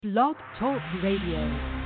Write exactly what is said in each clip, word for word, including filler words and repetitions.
Blog Talk Radio.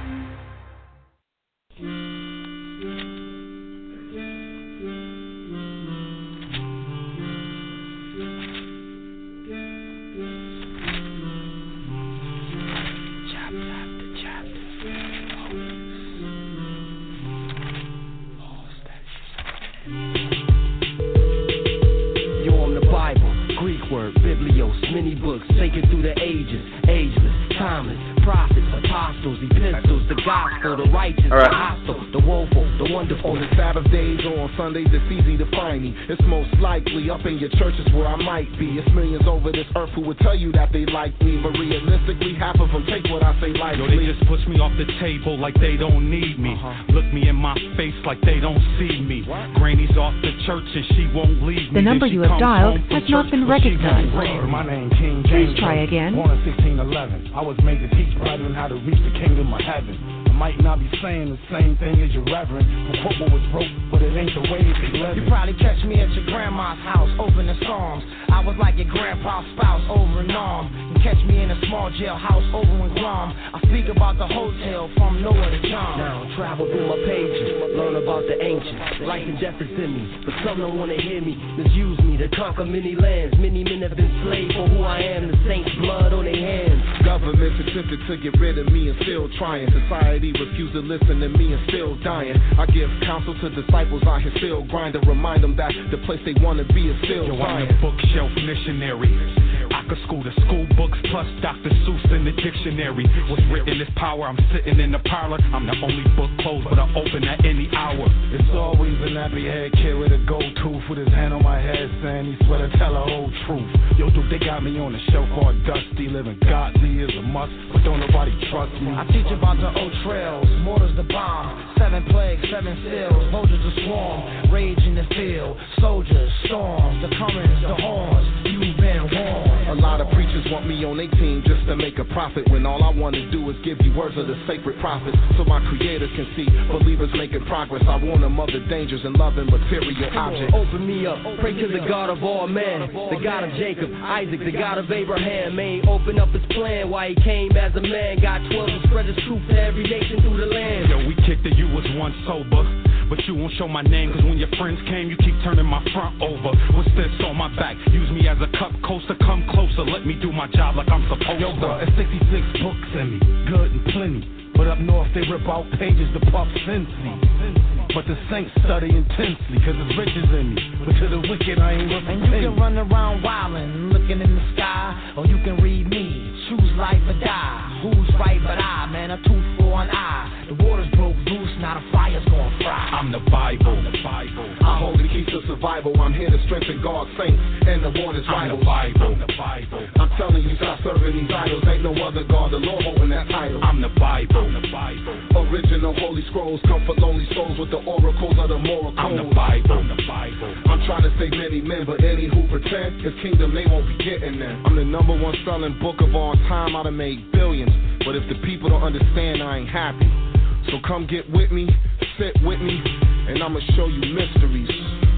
Biblios, many books, taken through the ages, ageless, timeless, prophets, apostles, epistles, the gospel, the righteous, right. The hostile, the woeful, the wonderful. On the Sabbath days or on Sundays, it's easy to find me. It's most likely up in your churches where I might be. It's millions over this earth who would tell you that they like me, but realistically, half of them take what I say lightly. Yo, they just push me off the table like they don't need me. Uh-huh. Look me in my face like they don't see me. What? Granny's off the church and she won't leave me. The number you have dialed has not been recognized. My name King James. Please try again. Born in sixteen eleven. I was made to teach brethren how to reach the kingdom of heaven. I might not be saying the same thing as your reverend. The quote was broke, but it ain't the way they live. You probably catch me at your grandma's house, opening psalms. I was like your grandpa's spouse, over and on. You catch me in a small jailhouse, over in Guam. I speak about the hotel from Noah to John. Now travel through my pages, learn about the ancients. Life and death is in me, but some don't want to hear me. Misuse me to conquer many lands. Many men have been slaves for who I am. The saints' blood on their hands. Governments attempted to get rid of me and still trying. Society refused to listen to me and still dying. I give counsel to disciples out here still grinding. Remind them that the place they want to be is still Yo, trying. I'm the bookshelf missionary. I could school the school books plus Doctor Seuss in the dictionary. What's written is power. I'm sitting in the parlor. I'm the only book closed, but I open at any hour. It's always a nappy head kid with a gold tooth with his hand on my head saying he's swear to tell the whole truth. Yo, dude, they got me on a show called Dusty. Living godly is a must, but don't nobody trust me. I teach about the old trails, mortars the bomb, seven plagues, seven seals, vultures the swarm, rage in the field, soldiers, storms, the comings, the horns. You've been warned. A lot of preachers want me on their team just to make a profit, when all I want to do is give you words of the sacred prophets, so my creators can see believers making progress. I warn them of the dangers in loving material objects. Open me up, pray to the God of all men, the God of Jacob, Isaac, the God of Abraham. May he open up his plan why he came as a man, got twelve and spread his truth to every nation through the land. Yo, we kicked it, you was once sober, but you won't show my name, cause when your friends came, you keep turning my front over. What's this on my back? Use me as a cup coaster, come closer, let me do my job like I'm supposed Yo, to. bro, it's sixty-six books in me, good and plenty. But up north they rip out pages to puff Cincy. But the saints study intensely, cause there's riches in me. But to the wicked I ain't worth a And you can run around wildin', looking in the sky, or you can read me, choose life or die. Who's right but I, man, a tooth for an eye. The waters broke loose, now the fire's gonna fry. I'm the Bible, the Bible. I hold the keys to survival. I'm here to strengthen God's saints, and the one is I'm vital. the Bible, the Bible. I'm telling you, stop serving these idols. Ain't no other God, the Lord holding that title. I'm the Bible, the Bible. Original holy scrolls come for lonely souls with the oracles of the moral code. I'm the Bible, the Bible. I'm trying to save many men, but any who pretend his kingdom, they won't be getting there. I'm the number one selling book of all time. I'd have made billions, but if the people don't understand, I ain't happy. So come get with me, sit with me, and I'ma show you mysteries.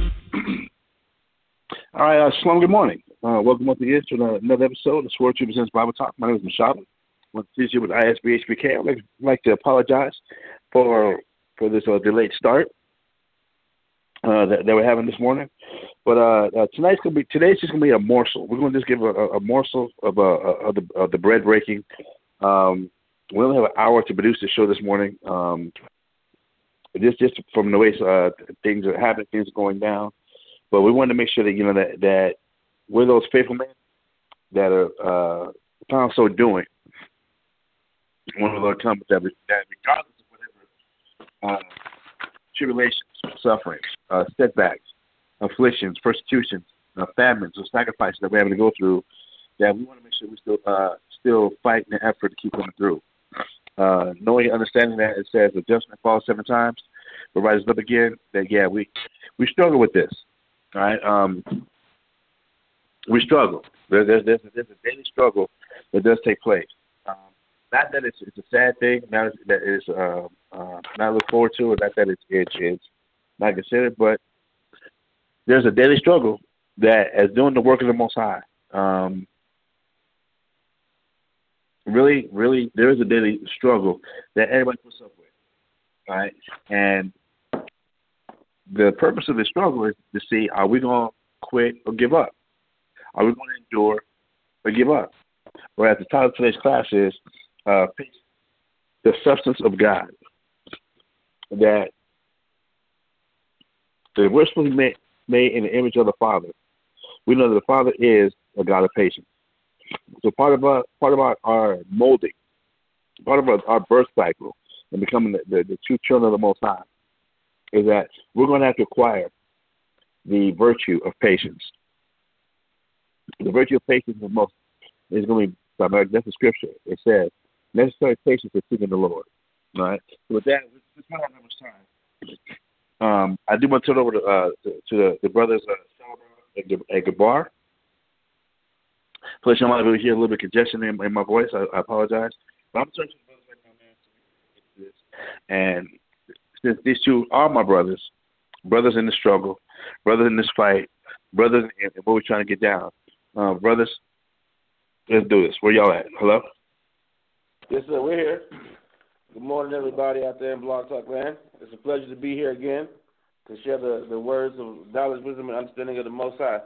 All right, uh, Shalom, good morning. Uh, welcome once again to another episode of Sword True Presents Bible Talk. My name is Mashaba. I'm here with I S B H B K. I'd like, like to apologize for for this uh, delayed start uh, that, that we're having this morning. But uh, uh, tonight's gonna be today's just gonna be a morsel. We're gonna just give a, a, a morsel of, uh, of the of the bread breaking. Um, we only have an hour to produce the show this morning. Um, just just from the way uh, things are happening, things are going down. But we wanted to make sure that you know that that we're those faithful men that are uh, found so doing. One of our comments that, that regardless of whatever uh, tribulations, sufferings, uh, setbacks, afflictions, persecutions, uh, famines, or sacrifices that we're having to go through, that we want to make sure we still uh, still fight in the effort to keep coming through. Uh, knowing and understanding that it says adjustment falls seven times, but rises up again, that yeah, we we struggle with this. All right, um, we struggle. There, there's, there's, there's a daily struggle that does take place. Um, not that it's, it's a sad thing, not that it's uh, uh, not look forward to, or not that it's, it's it's not considered, but there's a daily struggle that, as doing the work of the Most High, um, really, really, there is a daily struggle that everybody puts up with, right? And the purpose of the struggle is to see, are we going to quit or give up? Are we going to endure or give up? Whereas the title of today's class is uh, the substance of God. That, that we're supposed to be made, made in the image of the Father. We know that the Father is a God of patience. So part of our, part of our, our molding, part of our, our birth cycle and becoming the, the, the true children of the Most High is that we're going to have to acquire the virtue of patience. The virtue of patience is most is going to be, that's the scripture. It says, necessary patience is seeking the Lord. All right? So with that, we don't have that much time. Um, I do want to turn over to, uh, to, to the, the brothers uh, at Gabar. Plus, you might be hear a little bit of congestion in, in my voice. I, I apologize. But I'm turning to the brothers right now, man. And since these two are my brothers, brothers in the struggle, brothers in this fight, brothers in, in what we're trying to get down, uh, brothers, let's do this. Where y'all at? Hello? Yes, sir. We're here. Good morning, everybody out there in Blog Talk Land. It's a pleasure to be here again to share the, the words of knowledge, wisdom, and understanding of the Most High.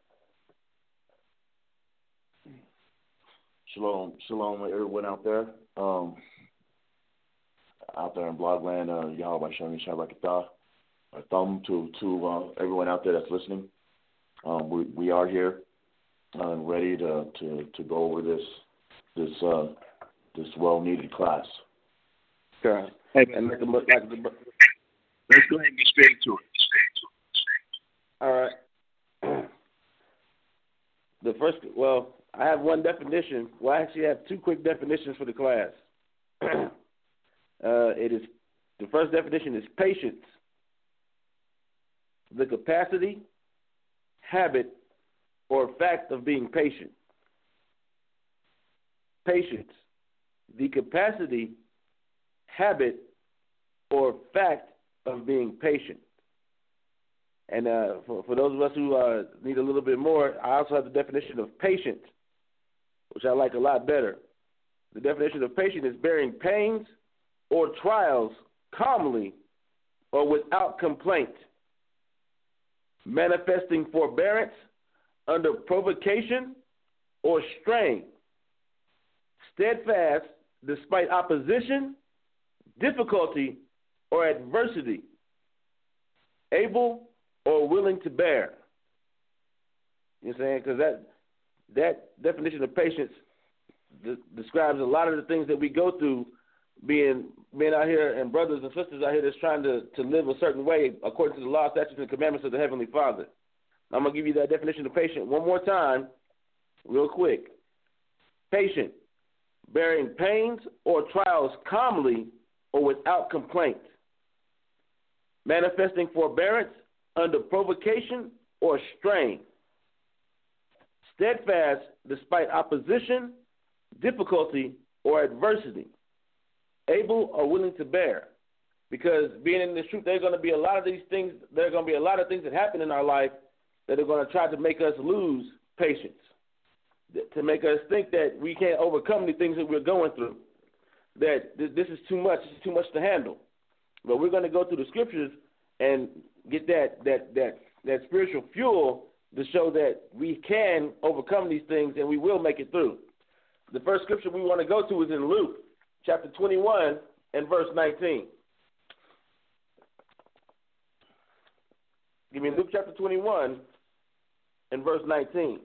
Shalom, shalom, everyone out there. Um, out there in Blogland, uh, Yahweh Shem Shabakatah. A thumb to to uh, everyone out there that's listening. Um, we we are here uh, and ready to, to, to go over this this uh, this well needed class. Okay. Hey, and like the, like the, let's go ahead and get straight to it. All right. The first, well, I have one definition. Well, I actually have two quick definitions for the class. uh, it is the first definition is patience, the capacity, habit, or fact of being patient. Patience, the capacity, habit, or fact of being patient. And uh, for, for those of us who uh, need a little bit more, I also have the definition of patient, which I like a lot better. The definition of patient is bearing pains or trials calmly or without complaint, manifesting forbearance under provocation or strain, steadfast despite opposition, difficulty, or adversity, able or willing to bear. You know what I'm saying? Because that, that definition of patience de- describes a lot of the things that we go through being being out here and brothers and sisters out here that's trying to, to live a certain way according to the law, statutes, and commandments of the Heavenly Father. I'm going to give you that definition of patient one more time real quick. Patient, bearing pains or trials calmly or without complaint, manifesting forbearance under provocation or strain, steadfast despite opposition, difficulty, or adversity, able or willing to bear. Because being in this truth, there's going to be a lot of these things, there are going to be a lot of things that happen in our life that are going to try to make us lose patience, to make us think that we can't overcome the things that we're going through, that this is too much, this is too much to handle. But we're going to go through the scriptures and get that that that that spiritual fuel to show that we can overcome these things and we will make it through. The first scripture we want to go to is in Luke chapter twenty-one and verse nineteen. Give me Luke chapter twenty-one and verse nineteen.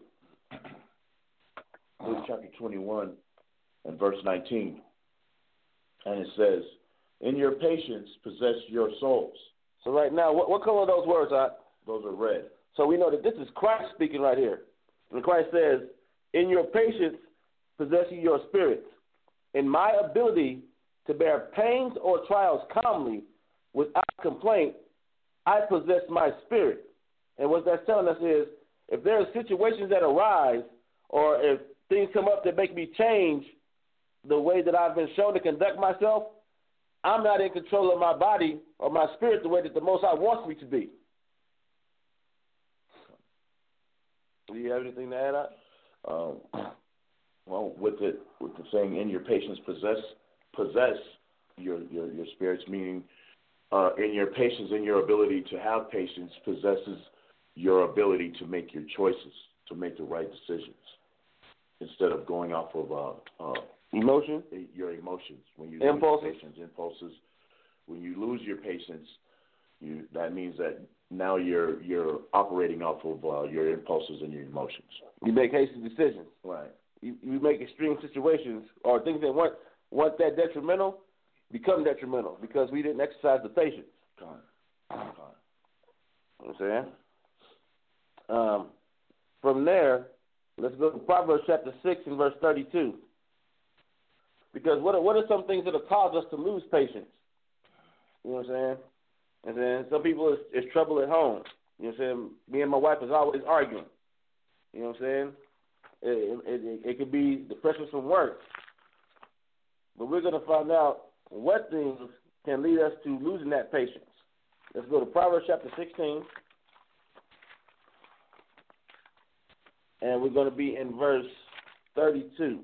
Luke chapter twenty-one and verse nineteen. And it says, in your patience possess your souls. So right now, what, what color are those words, Art? Those are red. So we know that this is Christ speaking right here. And Christ says, in your patience possess ye your spirits. In my ability to bear pains or trials calmly without complaint, I possess my spirit. And what that's telling us is, if there are situations that arise or if things come up that make me change the way that I've been shown to conduct myself, I'm not in control of my body or my spirit the way that the Most High wants me to be. Do you have anything to add on? Um, Well, with it, with the saying, in your patience possess possess your your, your spirits, meaning uh, in your patience, in your ability to have patience, possesses your ability to make your choices, to make the right decisions, instead of going off of uh, uh, emotion, your emotions. When you impulses, lose patience, impulses. When you lose your patience, you that means that now you're you're operating off of uh, your impulses and your emotions. You make hasty decisions. Right. You, you make extreme situations or things that weren't, weren't that detrimental become detrimental because we didn't exercise the patience. Come on. Come on. You know what I'm saying? Um, from there, let's go to Proverbs chapter six and verse thirty-two. Because what are, what are some things that have caused us to lose patience? You know what I'm saying? And then some people, it's, it's trouble at home. You know what I'm saying? Me and my wife is always arguing. You know what I'm saying? It, it, it, it could be the pressures from work. But we're going to find out what things can lead us to losing that patience. Let's go to Proverbs chapter sixteen. And we're going to be in verse thirty-two.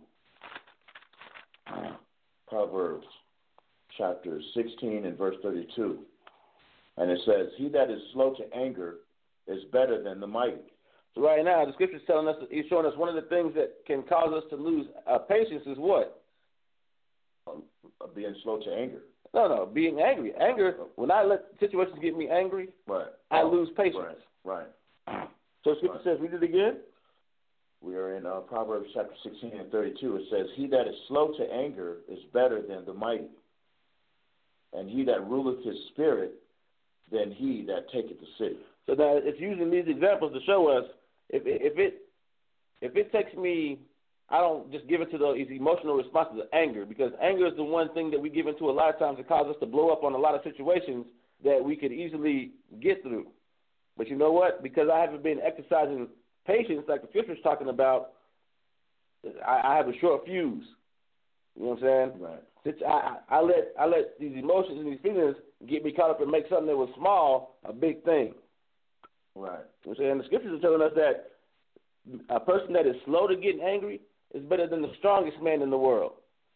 Proverbs chapter sixteen and verse thirty-two. And it says, he that is slow to anger is better than the mighty. So right now, the scripture is telling us, he's showing us one of the things that can cause us to lose uh, patience is what? Um, being slow to anger. No, no, being angry. Anger, when I let situations get me angry, right. I oh, lose patience. Right, right. So the scripture right. says, read it again. We are in uh, Proverbs chapter sixteen and thirty-two. It says, he that is slow to anger is better than the mighty, and he that ruleth his spirit than he that taketh the city. So now it's using these examples to show us if it, if it if it takes me, I don't just give it to the emotional responses of anger, because anger is the one thing that we give into a lot of times that causes us to blow up on a lot of situations that we could easily get through. But you know what? Because I haven't been exercising patience like the scripture is talking about, I, I have a short fuse. You know what I'm saying? Right. Since I, I let I let these emotions and these feelings get me caught up and make something that was small a big thing. Right. You know what I'm saying? The scriptures are telling us that a person that is slow to getting angry is better than the strongest man in the world.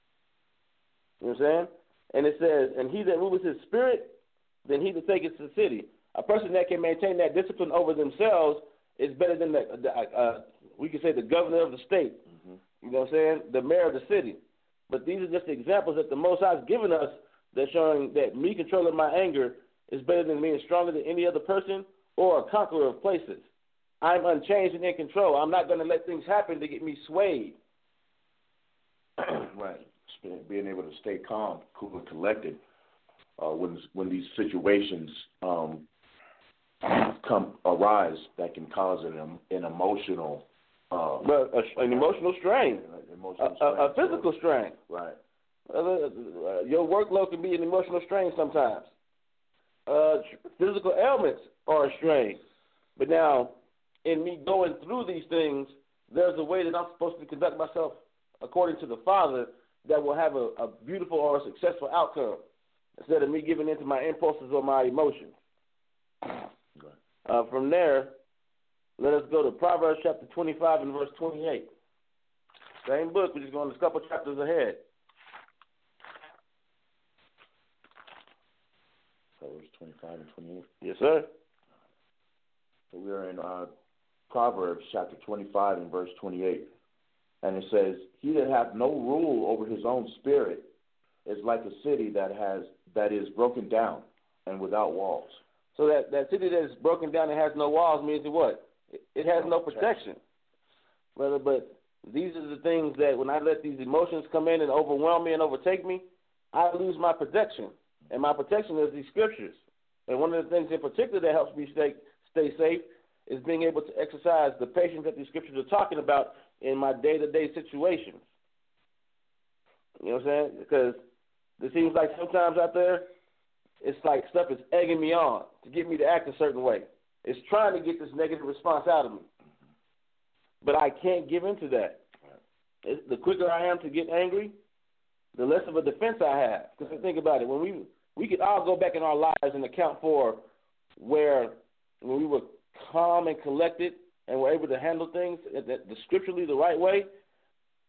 You know what I'm saying? And it says, and he that ruleth his spirit, then he that taketh the city. A person that can maintain that discipline over themselves is better than the, the uh, we could say the governor of the state. Mm-hmm. You know what I'm saying? The mayor of the city. But these are just examples that the Most High has given us that showing that me controlling my anger is better than being stronger than any other person or a conqueror of places. I'm unchanged and in control. I'm not going to let things happen to get me swayed. Right. Being able to stay calm, cool, and collected uh, when when these situations um, come arise that can cause an an emotional, uh, but a, an emotional strain, an emotional a, strain, a, a physical so, strain. Right. Uh, uh, your workload can be an emotional strain sometimes. Uh, physical ailments are a strain. But now, in me going through these things, there's a way that I'm supposed to conduct myself according to the Father that will have a, a beautiful or a successful outcome instead of me giving in to my impulses or my emotions. Right. Uh, from there, let us go to Proverbs chapter twenty-five and verse twenty-eight. Same book, we're just going a couple chapters ahead. Proverbs twenty-five and twenty-eight. Yes, sir. So we are in uh, Proverbs chapter twenty-five and verse twenty-eight. And it says, he that hath no rule over his own spirit is like a city that has that is broken down and without walls. So that, that city that is broken down and has no walls means what? It, it has no protection. Brother, but these are the things that when I let these emotions come in and overwhelm me and overtake me, I lose my protection. And my protection is these scriptures. And one of the things in particular that helps me stay stay safe is being able to exercise the patience that these scriptures are talking about in my day-to-day situations. You know what I'm saying? Because it seems like sometimes out there, it's like stuff is egging me on to get me to act a certain way. It's trying to get this negative response out of me. But I can't give into that. It's, the quicker I am to get angry, the less of a defense I have. Because think about it. When we we could all go back in our lives and account for where when we were calm and collected and were able to handle things the, the scripturally the right way,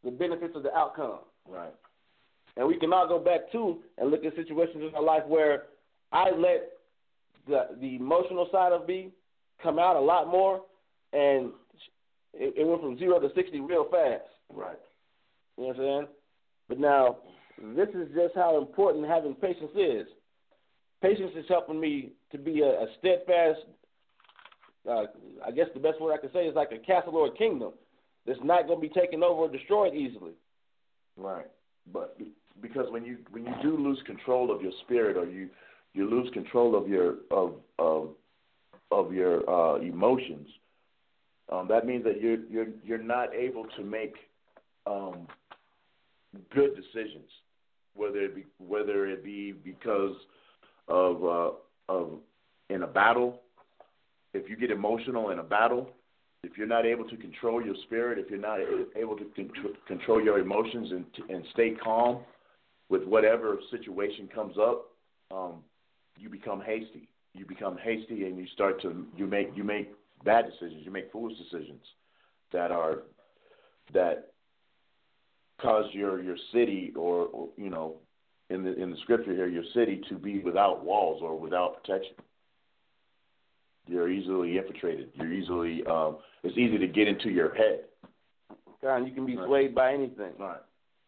the benefits of the outcome. Right. And we can all go back to and look at situations in our life where I let the the emotional side of me come out a lot more, and it, it went from zero to sixty real fast. Right. You know what I'm saying? But now, this is just how important having patience is. Patience is helping me to be a, a steadfast, uh, I guess the best word I can say is like a castle or a kingdom that's not going to be taken over or destroyed easily. Right. But because when you when you do lose control of your spirit, or you, you lose control of your of of of your uh, emotions, um, that means that you're you're you're not able to make um, good decisions, whether it be whether it be because of uh, of in a battle. If you get emotional in a battle, if you're not able to control your spirit, if you're not able to con- control your emotions and and stay calm with whatever situation comes up, um, you become hasty. You become hasty, and you start to you make you make bad decisions. You make foolish decisions that are that cause your your city or, or you know in the in the scripture here your city to be without walls or without protection. You're easily infiltrated. You're easily um, it's easy to get into your head. God, you can be right. swayed by anything. Right.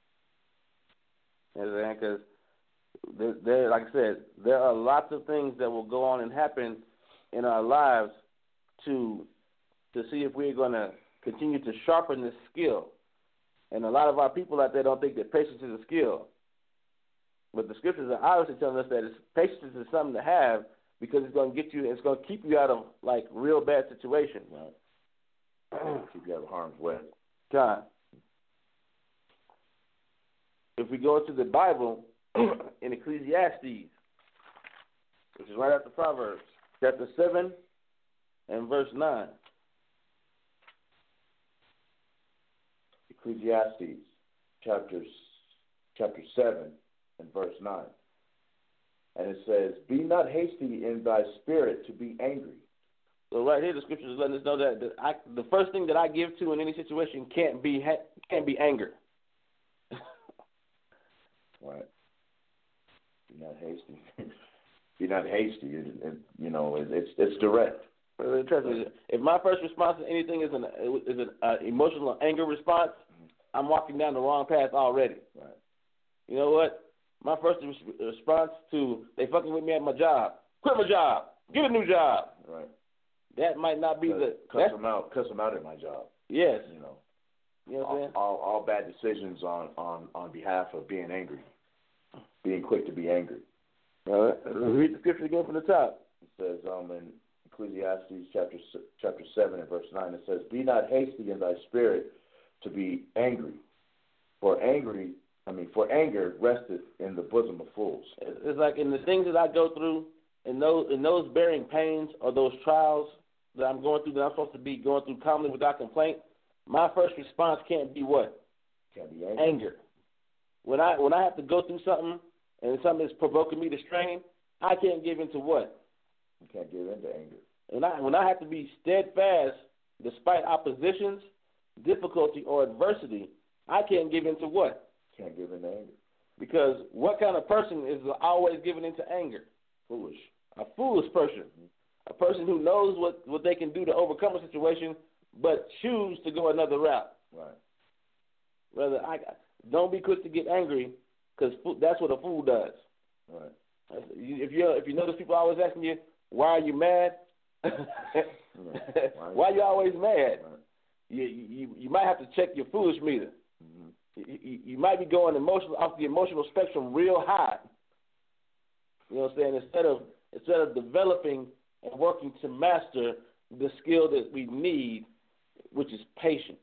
Because there, there, like I said, there are lots of things that will go on and happen in our lives to to see if we're going to continue to sharpen this skill. And a lot of our people out there don't think that patience is a skill. But the scriptures are obviously telling us that it's, patience is something to have because it's going to get you, it's going to keep you out of, like, real bad situations. Right. Keep you out of harm's way. God. If we go into the Bible, in Ecclesiastes, which is right after Proverbs, chapter seven and verse nine. Ecclesiastes, chapter, chapter seven and verse nine. And it says, "Be not hasty in thy spirit to be angry." So right here, the scripture is letting us know that, that I, the first thing that I give to in any situation can't be ha- can't be anger. Right. Be not hasty. Be not hasty. It, it, you know, it, it's it's direct. If my first response to anything is an is an uh, emotional anger response, I'm walking down the wrong path already. Right. You know what? My first res- response to they fucking with me at my job. Quit my job. Get a new job. Right. That might not be cuss, the cuss them out. Cuss them out at my job. Yes. You know. You know what I'm saying? All, all, all bad decisions on, on, on behalf of being angry, being quick to be angry. All right. Read the scripture again from the top. It says um, in Ecclesiastes chapter chapter seven and verse nine, it says, "Be not hasty in thy spirit to be angry, for angry, I mean, for anger resteth in the bosom of fools." It's like in the things that I go through, in those in those bearing pains or those trials that I'm going through that I'm supposed to be going through calmly without complaint. My first response can't be what? Can't be anger. Anger. When I when I have to go through something and something is provoking me to strain, I can't give into what? You can't give in to anger. And I when I have to be steadfast despite oppositions, difficulty, or adversity, I can't give into what? Can't give in to anger. Because what kind of person is always giving into anger? Foolish. A foolish person. A person who knows what, what they can do to overcome a situation, but choose to go another route. Right. Rather, I don't be quick to get angry, because that's what a fool does. Right. If you if you notice people always asking you, why are you mad? Right. Why, why are you always mad? Right. You, you you might have to check your foolish meter. Mm-hmm. You, you, you might be going emotional off the emotional spectrum real high. You know what I'm saying? Instead of instead of developing and working to master the skill that we need, which is patience.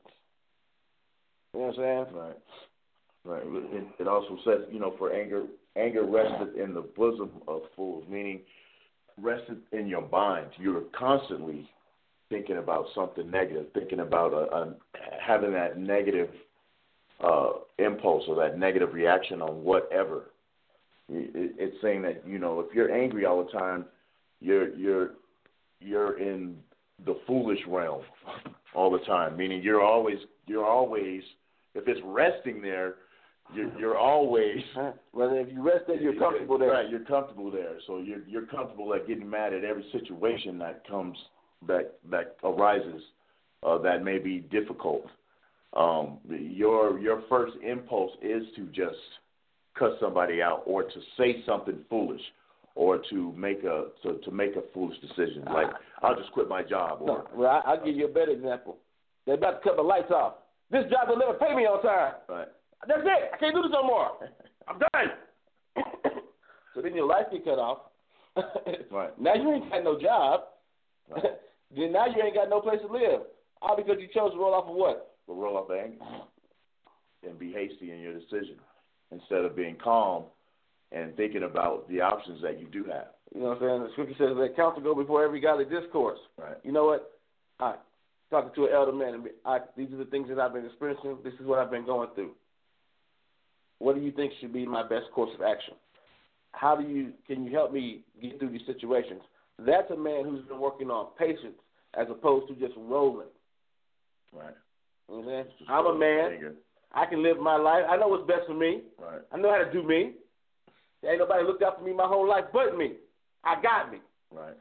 You know what I'm saying? Right. Right. It, it also says, you know, for anger, anger rested in the bosom of fools, meaning rested in your mind. You're constantly thinking about something negative, thinking about a, a, having that negative uh, impulse or that negative reaction on whatever. It, it's saying that, you know, if you're angry all the time, you're you're you're in the foolish realm all the time, meaning you're always you're always if it's resting there, you're, you're always. Well, if you rest there, you're comfortable there. Right, you're comfortable there. So you're you're comfortable at getting mad at every situation that comes that that arises uh, that may be difficult. Um, your your first impulse is to just cuss somebody out or to say something foolish or to make a to, to make a foolish decision. Like, I'll just quit my job. Or no, well, I, I'll give you a better example. They're about to cut the lights off. This job will never pay me on time. Right. That's it. I can't do this no more. I'm done. So then your lights get cut off. Right. Now you ain't got no job. Right. Then now you ain't got no place to live. All because you chose to roll off of what? Well, roll off anger and be hasty in your decision instead of being calm and thinking about the options that you do have. You know what I'm saying? The scripture says that counsel go before every godly discourse. Right. You know what? I talking to an elder man, and I, these are the things that I've been experiencing. This is what I've been going through. What do you think should be my best course of action? How do you can you help me get through these situations? That's a man who's been working on patience as opposed to just rolling. Right. You know what I'm saying? I'm a man. Anger. I can live my life. I know what's best for me. Right. I know how to do me. There ain't nobody looked out for me my whole life but me. I got me. Right.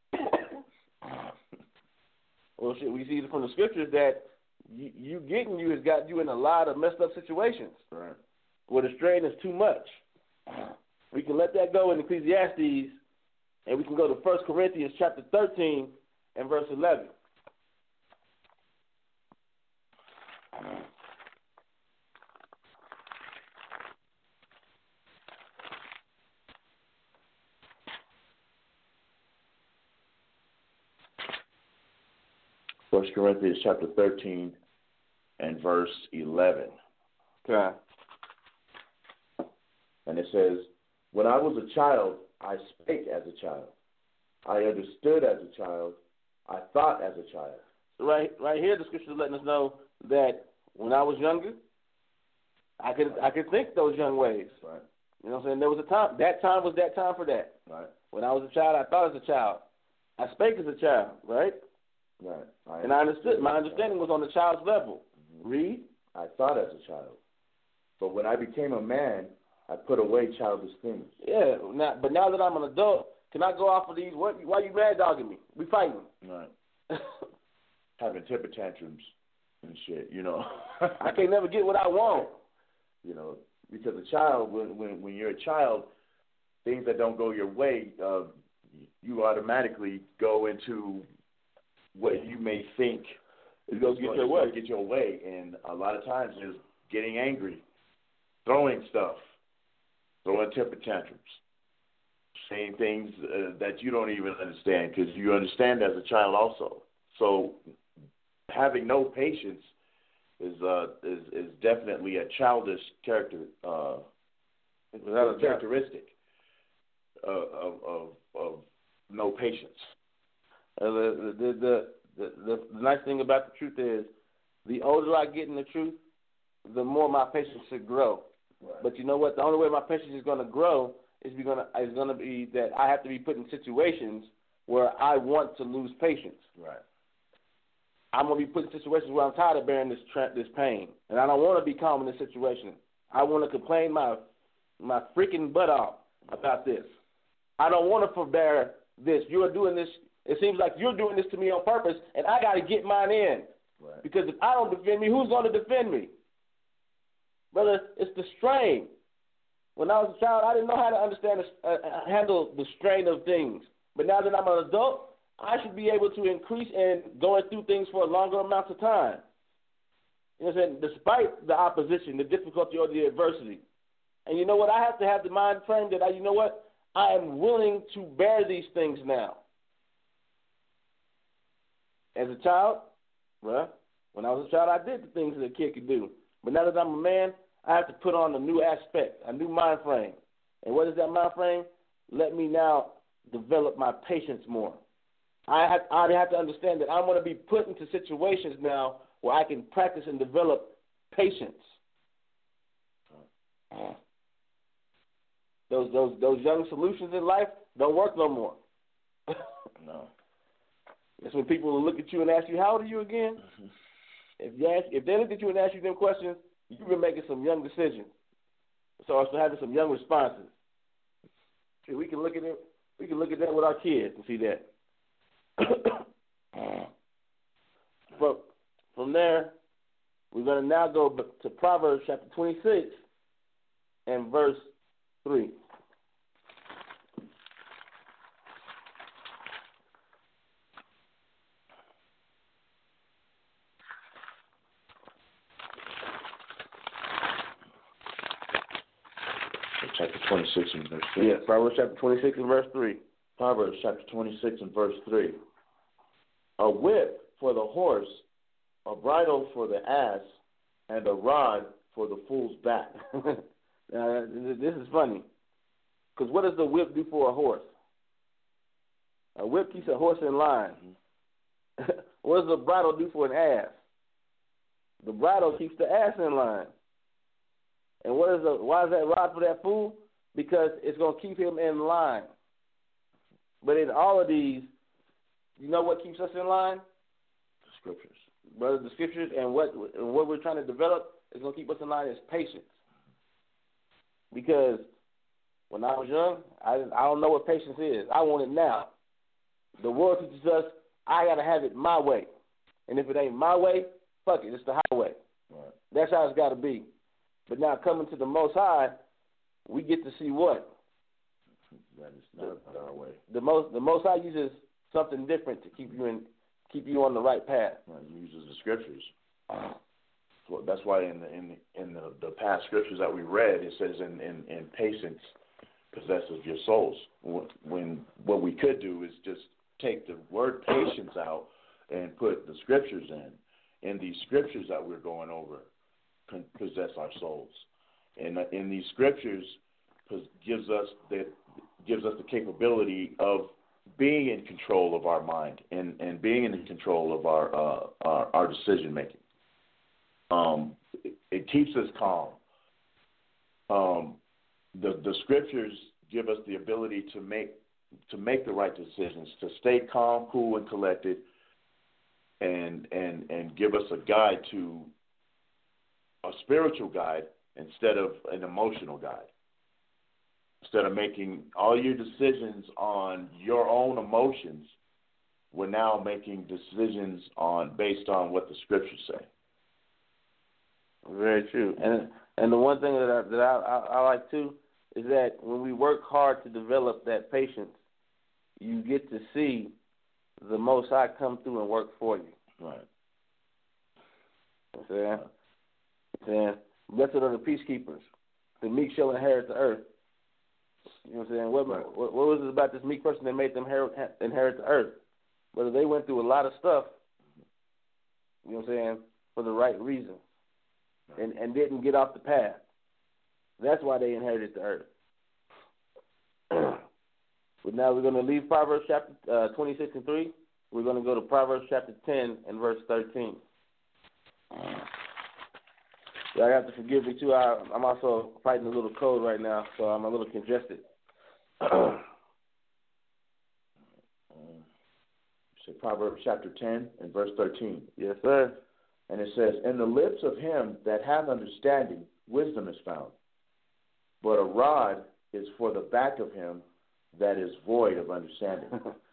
Well, shit, we see from the scriptures that you, you getting you has got you in a lot of messed up situations. Right. Where the strain is too much. We can let that go in Ecclesiastes, and we can go to First Corinthians chapter thirteen and verse eleven. First Corinthians chapter thirteen and verse eleven. Okay. And it says, when I was a child, I spake as a child. I understood as a child. I thought as a child. Right, right here, the scripture is letting us know that when I was younger, I could I could think those young ways. Right. You know what I'm saying? There was a time. That time was that time for that. Right. When I was a child, I thought as a child. I spake as a child. Right. Right. I and I understood. My understanding was on the child's level. Mm-hmm. Read. I thought as a child, but when I became a man, I put away childish things. Yeah, now, but now that I'm an adult, can I go off of these? What, why you mad dogging me? We fighting. Right. Having temper tantrums and shit, you know. I can't never get what I want. You know, because a child, when when, when you're a child, things that don't go your way, uh, you automatically go into what you may think is going to get your way. Get your way, and a lot of times is getting angry, throwing stuff. Throwing temper tantrums, saying things uh, that you don't even understand because you understand as a child also. So having no patience is uh, is, is definitely a childish character uh, characteristic uh, of, of of no patience. Uh, the, the, the, the, the, the nice thing about the truth is, the older I get in the truth, the more my patience should grow. Right. But you know what? The only way my patience is going to grow is going to is going to be that I have to be put in situations where I want to lose patience. Right. I'm going to be put in situations where I'm tired of bearing this tra- this pain, and I don't want to be calm in this situation. I want to complain my my freaking butt off about this. I don't want to forbear this. You're doing this. It seems like you're doing this to me on purpose, and I got to get mine in. Right. Because if I don't defend me, who's going to defend me? Brother, it's the strain. When I was a child, I didn't know how to understand, uh, handle the strain of things. But now that I'm an adult, I should be able to increase in going through things for a longer amount of time. You know what I'm saying? Despite the opposition, the difficulty, or the adversity. And you know what? I have to have the mind frame that, I, you know what? I am willing to bear these things now. As a child, well, when I was a child, I did the things that a kid could do. But now that I'm a man, I have to put on a new aspect, a new mind frame. And what is that mind frame? Let me now develop my patience more. I have, I have to understand that I'm going to be put into situations now where I can practice and develop patience. Those those those young solutions in life don't work no more. No. That's when people will look at you and ask you, how old are you again? If you ask, if they look at you and ask you them questions, you've been making some young decisions. So also having some young responses. See, we can look at it. We can look at that with our kids and see that. from from there, we're going to now go to Proverbs chapter twenty-six and verse three. Chapter twenty-six and verse three. Yeah, Proverbs chapter twenty-six and verse three. Proverbs chapter twenty-six and verse three. A whip for the horse, a bridle for the ass, and a rod for the fool's back. Now, this is funny. Because what does the whip do for a horse? A whip keeps a horse in line. Mm-hmm. What does the bridle do for an ass? The bridle keeps the ass in line. And what is the, why is that rod for that fool? Because it's going to keep him in line. But in all of these, you know what keeps us in line? The scriptures. Brother, the scriptures, and what and what we're trying to develop is going to keep us in line is patience. Because when I was young, I I don't know what patience is. I want it now. The world teaches us I got to have it my way. And if it ain't my way, fuck it, it's the highway. Right. That's how it's got to be. But now coming to the Most High, we get to see what? That is not the, our way. The most the Most High uses something different to keep you in keep you on the right path. Right, he uses the scriptures. Well, that's why in the in the, in the, the past scriptures that we read, it says in, in, in patience possesses your souls. When what we could do is just take the word patience out and put the scriptures in. And these scriptures that we're going over possess our souls. And in these scriptures gives us that gives us the capability of being in control of our mind and, and being in control of our uh, our, our decision making. Um, it, it keeps us calm. Um, the the scriptures give us the ability to make to make the right decisions, to stay calm, cool, and collected, and and and give us a guide to a spiritual guide instead of an emotional guide. Instead of making all your decisions on your own emotions, we're now making decisions on based on what the scriptures say. Very true. And and the one thing that I, that I, I, I like too is that when we work hard to develop that patience, you get to see the Most High come through and work for you. Right. You know what I'm saying? Blessed are the peacekeepers. The meek shall inherit the earth. You know what I'm saying? What, right. what, what was it about this meek person that made them inherit, inherit the earth? Whether they went through a lot of stuff, you know what I'm saying, for the right reason, right. and and didn't get off the path. That's why they inherited the earth. But now we're going to leave Proverbs chapter uh, twenty-six and three. We're going to go to Proverbs chapter ten and verse thirteen. I have to forgive me too. I, I'm also fighting a little cold right now, so I'm a little congested. um, say Proverbs chapter ten and verse thirteen. Yes, sir. And it says, "In the lips of him that hath understanding, wisdom is found. But a rod is for the back of him that is void of understanding."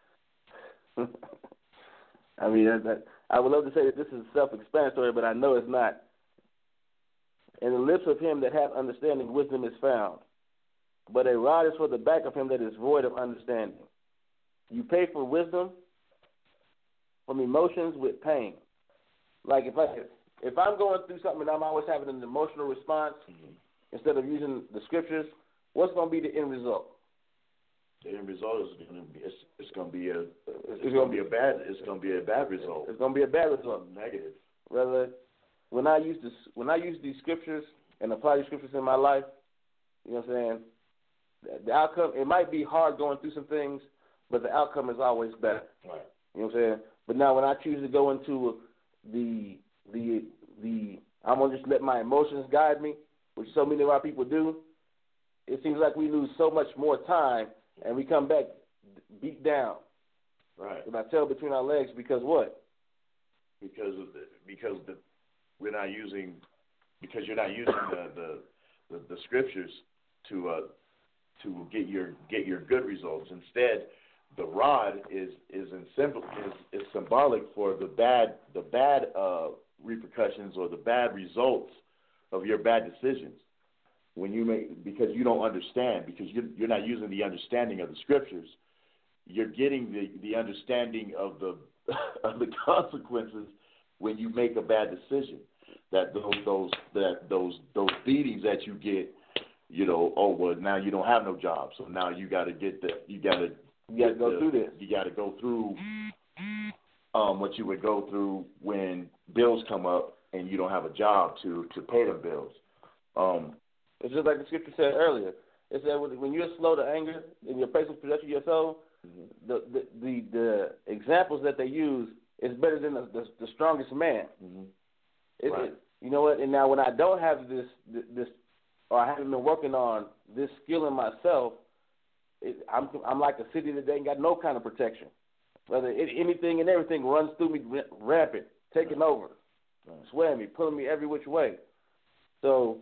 I mean, that, that, I would love to say that this is self-explanatory, but I know it's not. In the lips of him that hath understanding, wisdom is found. But a rod is for the back of him that is void of understanding. You pay for wisdom from emotions with pain. Like if I if I'm going through something and I'm always having an emotional response, mm-hmm. instead of using the scriptures, what's going to be the end result? The end result is going to be it's, it's going to be a it's, it's going to be a bad it's going to be a bad result. It's going to be a bad result. Negative. Rather, when I use this, when I use these scriptures and apply these scriptures in my life, you know what I'm saying? The, the outcome, it might be hard going through some things, but the outcome is always better. Right. You know what I'm saying? But now when I choose to go into the the the I'm gonna just let my emotions guide me, which so many of our people do, it seems like we lose so much more time and we come back beat down. Right. With our tail between our legs because what? Because of the because the we're not using because you're not using the the, the, the scriptures to uh, to get your get your good results. Instead, the rod is is in symbol is, is symbolic for the bad the bad uh, repercussions or the bad results of your bad decisions. When you make, because you don't understand, because you're, you're not using the understanding of the scriptures, you're getting the, the understanding of the of the consequences when you make a bad decision. That those those that those those beatings that you get, you know, oh well, now you don't have no job, so now you got to get the you got to you got to go the, through this. You got to go through um, what you would go through when bills come up and you don't have a job to to pay the bills. Um, It's just like the scripture said earlier. It said when you're slow to anger and your patience possesses your soul, mm-hmm. the, the the the examples that they use is better than the, the, the strongest man. Mm-hmm. It, right. it, you know what? And now when I don't have this this, or I haven't been working on this skill in myself, it, I'm I'm like a city that ain't got no kind of protection. Whether it, anything and everything runs through me rampant, taking right. over, right. swaying me, pulling me every which way. So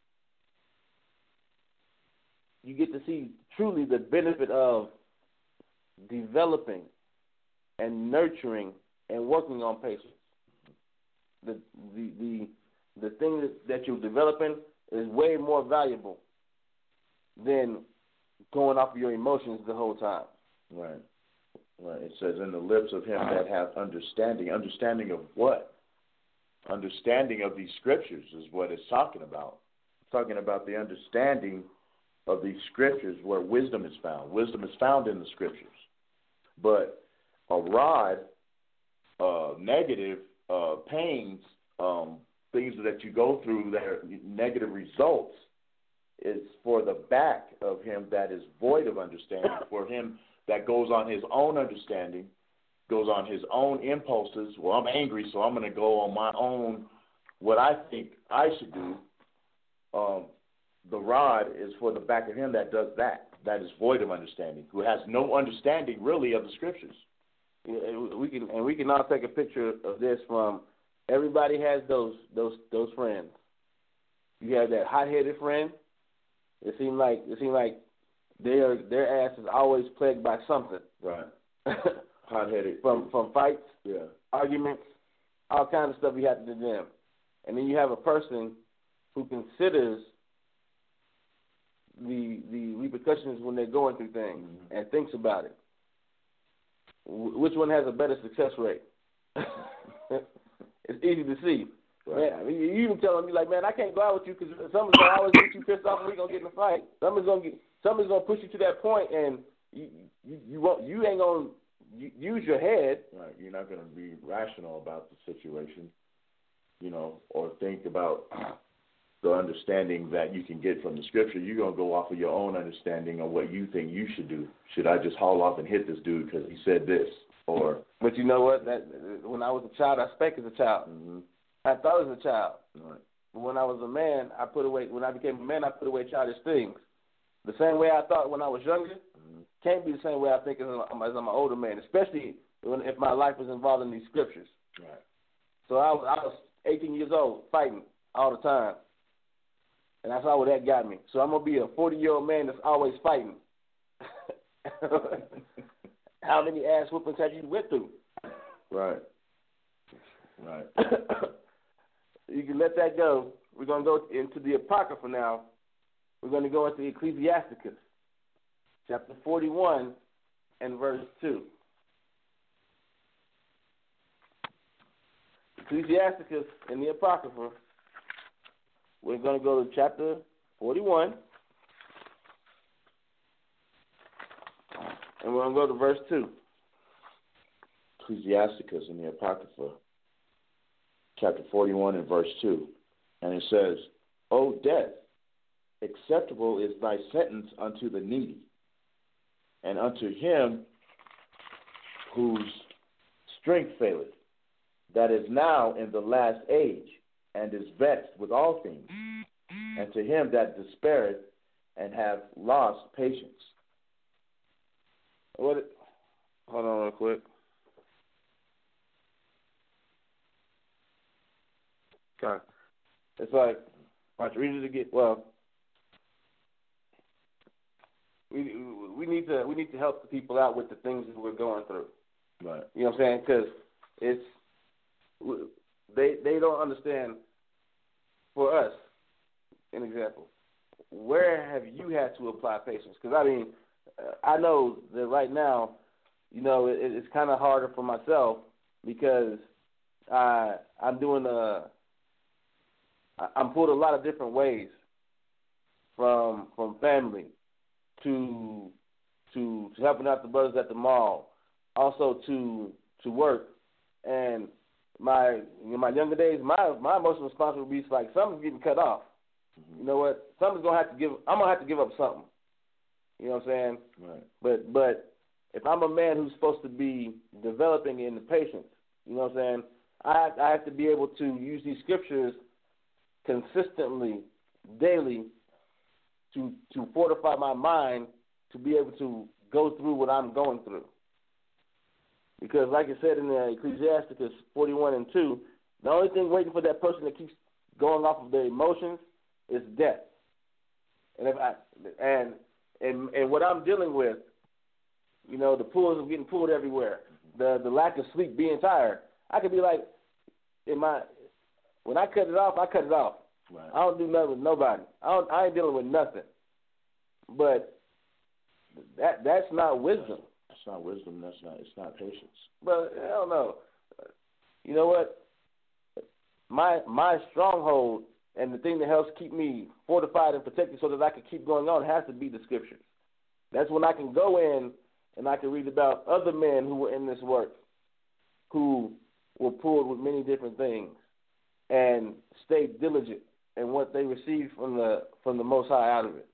you get to see truly the benefit of developing and nurturing and working on patience. The the the, the thing that, that you're developing is way more valuable than going off of your emotions the whole time. Right. Right. It says, in the lips of him that have understanding. Understanding of what? Understanding of these scriptures is what it's talking about. It's talking about the understanding of these scriptures where wisdom is found. Wisdom is found in the scriptures. But a rod, uh, negative uh, pains, um, things that you go through that are negative results, is for the back of him that is void of understanding, for him that goes on his own understanding, goes on his own impulses. Well, I'm angry, so I'm going to go on my own, what I think I should do. Um, the rod is for the back of him that does that, that is void of understanding, who has no understanding really of the scriptures. Yeah, we can, and we can all take a picture of this from, everybody has those those those friends. You have that hot-headed friend. It seems like it seems like their their ass is always plagued by something. Right. Hot-headed. From from fights, yeah, arguments, all kinds of stuff you have to do to them. And then you have a person who considers the the repercussions when they're going through things mm-hmm. and thinks about it. W- which one has a better success rate? It's easy to see. Right. Man, I mean, you even tell them, you're like, man, I can't go out with you because someone's gonna always get you pissed off, and we're gonna get in a fight. Someone's gonna get, someone's gonna push you to that point, and you you you, won't, you ain't gonna use your head. Right. You're not gonna be rational about the situation, you know, or think about the understanding that you can get from the scripture. You're gonna go off of your own understanding of what you think you should do. Should I just haul off and hit this dude because he said this? Or but you know what? That when I was a child, I spake as a child. Mm-hmm. I thought as a child. Right. But when I was a man, I put away. When I became a man, I put away childish things. The same way I thought when I was younger mm-hmm. can't be the same way I think as I'm, as I'm an older man, especially when, if my life was involved in these scriptures. Right. So I was, I was eighteen years old, fighting all the time, and I saw where that got me. So I'm gonna be a forty-year-old man that's always fighting. How many ass whoopings have you went through? Right. Right. You can let that go. We're going to go into the Apocrypha now. We're going to go into Ecclesiasticus, chapter forty-one and verse two. Ecclesiasticus in the Apocrypha. We're going to go to chapter forty-one. And we're going to go to verse two. Ecclesiasticus in the Apocrypha, chapter forty-one and verse two. And it says, O death, acceptable is thy sentence unto the needy, and unto him whose strength faileth, that is now in the last age, and is vexed with all things, and to him that despaireth and have lost patience. What? Hold on real quick. God. It's like Watch, read it again. Well, we we need to we need to help the people out with the things that we're going through. Right. You know what I'm saying? Because it's they they don't understand. For us, an example, where have you had to apply patience? Because I mean, I know that right now, you know, it, it's kind of harder for myself because I I'm doing a I'm pulled a lot of different ways from from family to to, to helping out the brothers at the mall, also to to work. And my in my younger days, my my emotional response would be like something's getting cut off. Mm-hmm. You know what? Something's gonna have to give. I'm gonna have to give up something. You know what I'm saying? Right. But but if I'm a man who's supposed to be developing in the patience, you know what I'm saying? I I have to be able to use these scriptures consistently, daily, to to fortify my mind to be able to go through what I'm going through. Because like I said in the Ecclesiasticus forty-one and two, the only thing waiting for that person that keeps going off of their emotions is death. And if I and and and what I'm dealing with, you know, the pulls are getting pulled everywhere. The the lack of sleep, being tired. I could be like, in my when I cut it off, I cut it off. Right. I don't do nothing with nobody. I don't, I ain't dealing with nothing. But that that's not wisdom. That's not wisdom. That's not. It's not patience. But I don't know. You know what? My my stronghold and the thing that helps keep me fortified and protected so that I can keep going on has to be the scriptures. That's when I can go in and I can read about other men who were in this work, who were pulled with many different things and stayed diligent in what they received from the from the Most High out of it.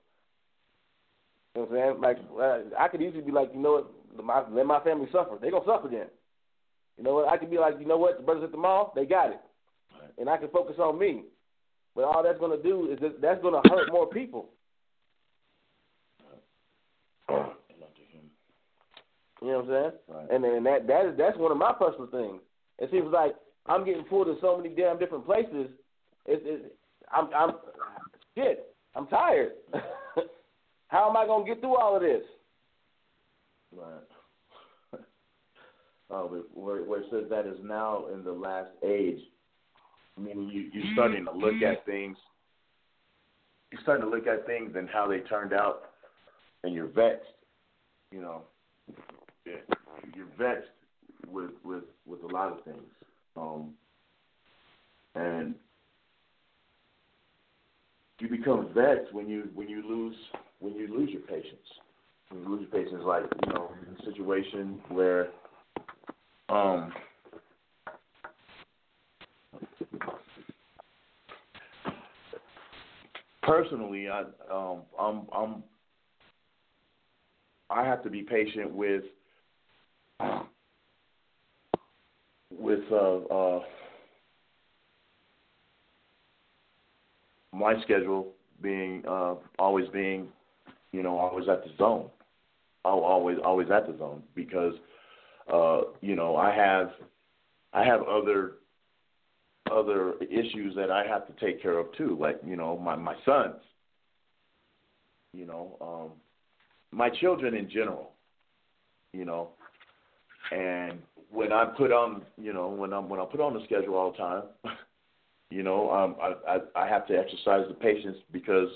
You know what I'm saying? Like, uh, I could easily be like, you know what, my, let my family suffer. They're going to suffer then. You know what? I could be like, you know what, the brothers at the mall, they got it. Right. And I can focus on me. But all that's going to do is that, that's going to hurt more people. Right. You know what I'm saying? Right. And and that, that is, that's one of my personal things. It seems like I'm getting pulled in so many damn different places. It's, it's, I'm, I'm, shit, I'm tired. How am I going to get through all of this? Right. Oh, but where, where it says that is now in the last age, I mean, you, you're starting to look at things, you're starting to look at things and how they turned out, and you're vexed, you know. You're vexed with, with, with a lot of things. Um, and you become vexed when you when you lose when you lose your patience. When you lose your patience, like, you know, in a situation where um personally I um I'm I'm I have to be patient with with uh, uh, my schedule being uh, always being, you know, always at the zone. I'll always always at the zone because, uh, you know, I have I have other other issues that I have to take care of too, like, you know, my my sons, you know, um, my children in general, you know. And when I put on, you know, when I'm when I put on the schedule all the time, you know, um, I, I I have to exercise the patience because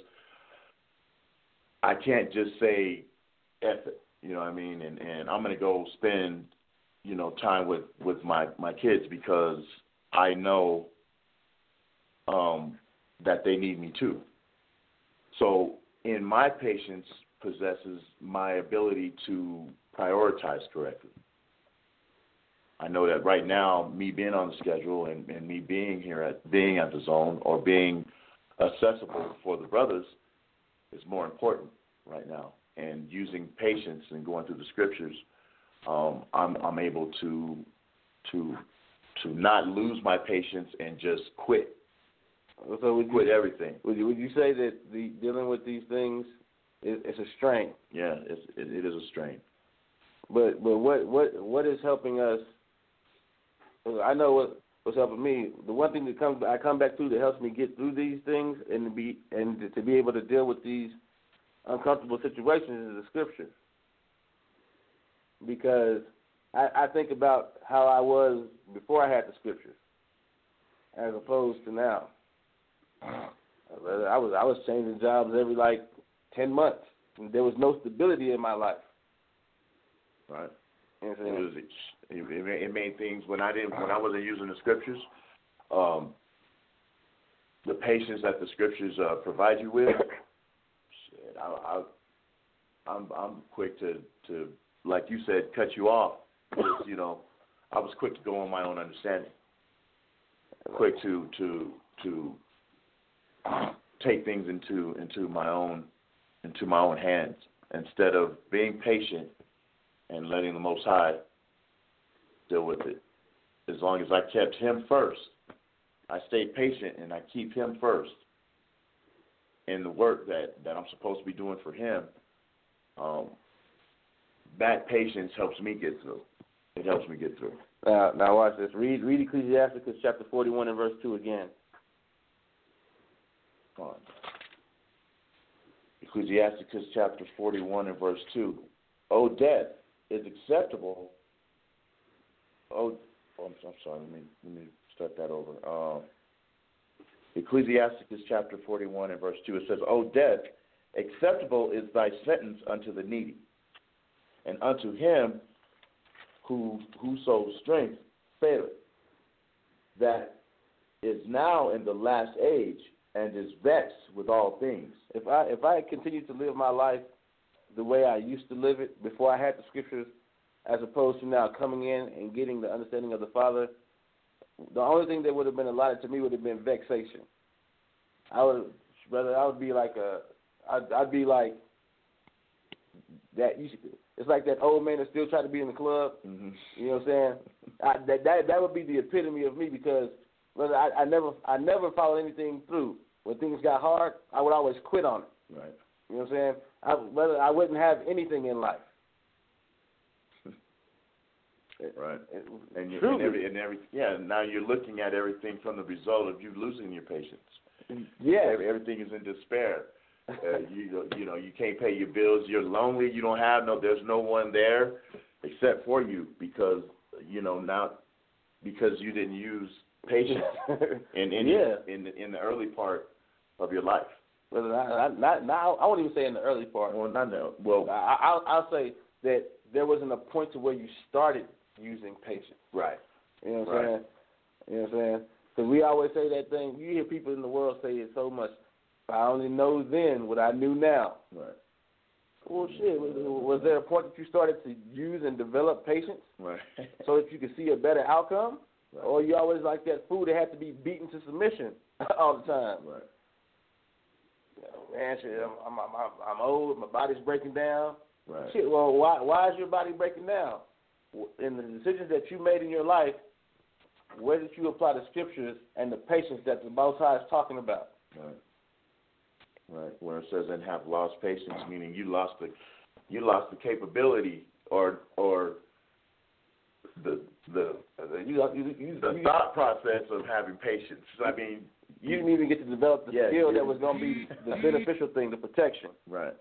I can't just say F it, you know what I mean, and, and I'm gonna go spend, you know, time with, with my, my kids because I know um, that they need me too. So in my patience possesses my ability to prioritize correctly. I know that right now, me being on the schedule and, and me being here at being at the zone or being accessible for the brothers is more important right now. And using patience and going through the scriptures, um, I'm I'm able to to to not lose my patience and just quit. So would quit you, everything. Would you would you say that the dealing with these things is it's a strain? Yeah, it's, it, it is a strain. But but what what what is helping us? I know what what's helping me, the one thing that comes I come back to that helps me get through these things and to be and to be able to deal with these uncomfortable situations is the scripture. Because I, I think about how I was before I had the scriptures, as opposed to now. I was I was changing jobs every like ten months, and there was no stability in my life. Right. You know it, was, it, it made things when I didn't when I wasn't using the scriptures. Um, the patience that the scriptures uh, provide you with, shit, I, I, I'm I'm quick to, to like you said, cut you off. Because, you know, I was quick to go on my own understanding. Quick to to to take things into into my own into my own hands instead of being patient and letting the Most High deal with it. As long as I kept Him first, I stayed patient and I keep Him first in the work that, that I'm supposed to be doing for Him. Um, that patience helps me get through. It helps me get through. Now, now watch this. Read, read Ecclesiasticus chapter forty-one and verse two again. Come on. Ecclesiasticus chapter forty-one and verse two. O death is acceptable. Oh, oh I'm, I'm sorry. Let me let me start that over. Um, Ecclesiasticus chapter forty-one and verse two. It says, "O death, acceptable is thy sentence unto the needy, and unto him who whoso strength faileth, that is now in the last age, and is vexed with all things." If I if I had continued to live my life the way I used to live it before I had the scriptures, as opposed to now coming in and getting the understanding of the Father, the only thing that would have been allotted to me would have been vexation. I would, brother, I would be like a, I'd, I'd be like that. You should, it's like that old man that still try to be in the club. Mm-hmm. You know what I'm saying? I, that, that that would be the epitome of me because, brother, I, I never I never followed anything through. When things got hard, I would always quit on it. Right. You know what I'm saying? I, brother, I wouldn't have anything in life. Right. And, you, and, every, and every yeah. Now you're looking at everything from the result of you losing your patience. Yeah. Every, everything is in despair. Uh, you you know you can't pay your bills. You're lonely. You don't have no. There's no one there except for you because you know now because you didn't use patience in in, yeah. in the, in the early part of your life. Well, not, not, not, I won't even say in the early part. Well, not now. Well, I, I'll, I'll say that there wasn't a point to where you started using patience. Right. You know what I'm right. saying? You know what I'm saying? Because we always say that thing. You hear people in the world say it so much. I only know then what I knew now. Right. Well, shit. Was, was there a point that you started to use and develop patience? Right. So that you could see a better outcome? Right. Or you always like that food that had to be beaten to submission all the time? Right. You know, man, shit, I'm, I'm, I'm, I'm old. My body's breaking down. Right. Shit, well, why, why is your body breaking down? In the decisions that you made in your life, where did you apply the scriptures and the patience that the Most High is talking about? Right. Right. Where it says, "and have lost patience," meaning you lost the, you lost the capability or or the the you, you, you, the you, thought process of having patience. I mean, you didn't even get to develop the yeah, skill yeah. that was going to be the beneficial thing, the protection. Right.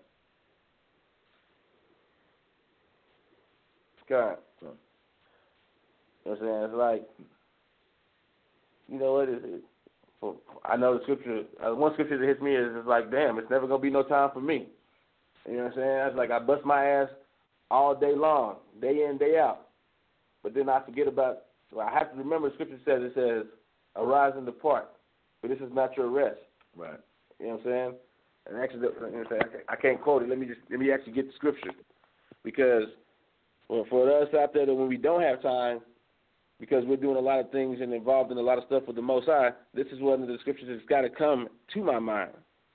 God. So. You know what I'm saying? It's like, you know what? It, it, for, I know the scripture, uh, one scripture that hits me is it's like, damn, it's never going to be no time for me. You know what I'm saying? It's like I bust my ass all day long, day in, day out. But then I forget about, well, I have to remember the scripture says, it says, arise and depart, for this is not your rest. Right. You know what I'm saying? And actually, you know what I'm saying? I can't quote it. Let me just, let me actually get the scripture. Because, well, for us out there that when we don't have time, because we're doing a lot of things and involved in a lot of stuff with the Most High, this is one of the scriptures that's got to come to my mind.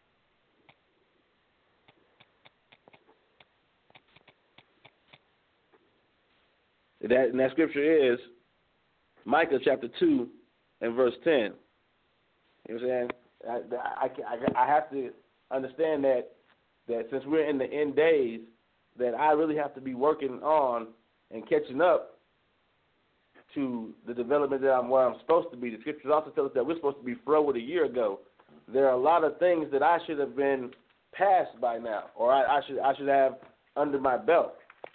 That, and that scripture is Micah chapter two and verse ten. You know what I'm saying? I, I, I have to understand that that since we're in the end days, that I really have to be working on and catching up to the development that I'm where I'm supposed to be. The scriptures also tell us that we're supposed to be forward a year ago. There are a lot of things that I should have been past by now, or I, I should I should have under my belt.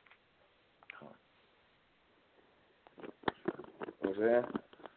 You know what I'm saying?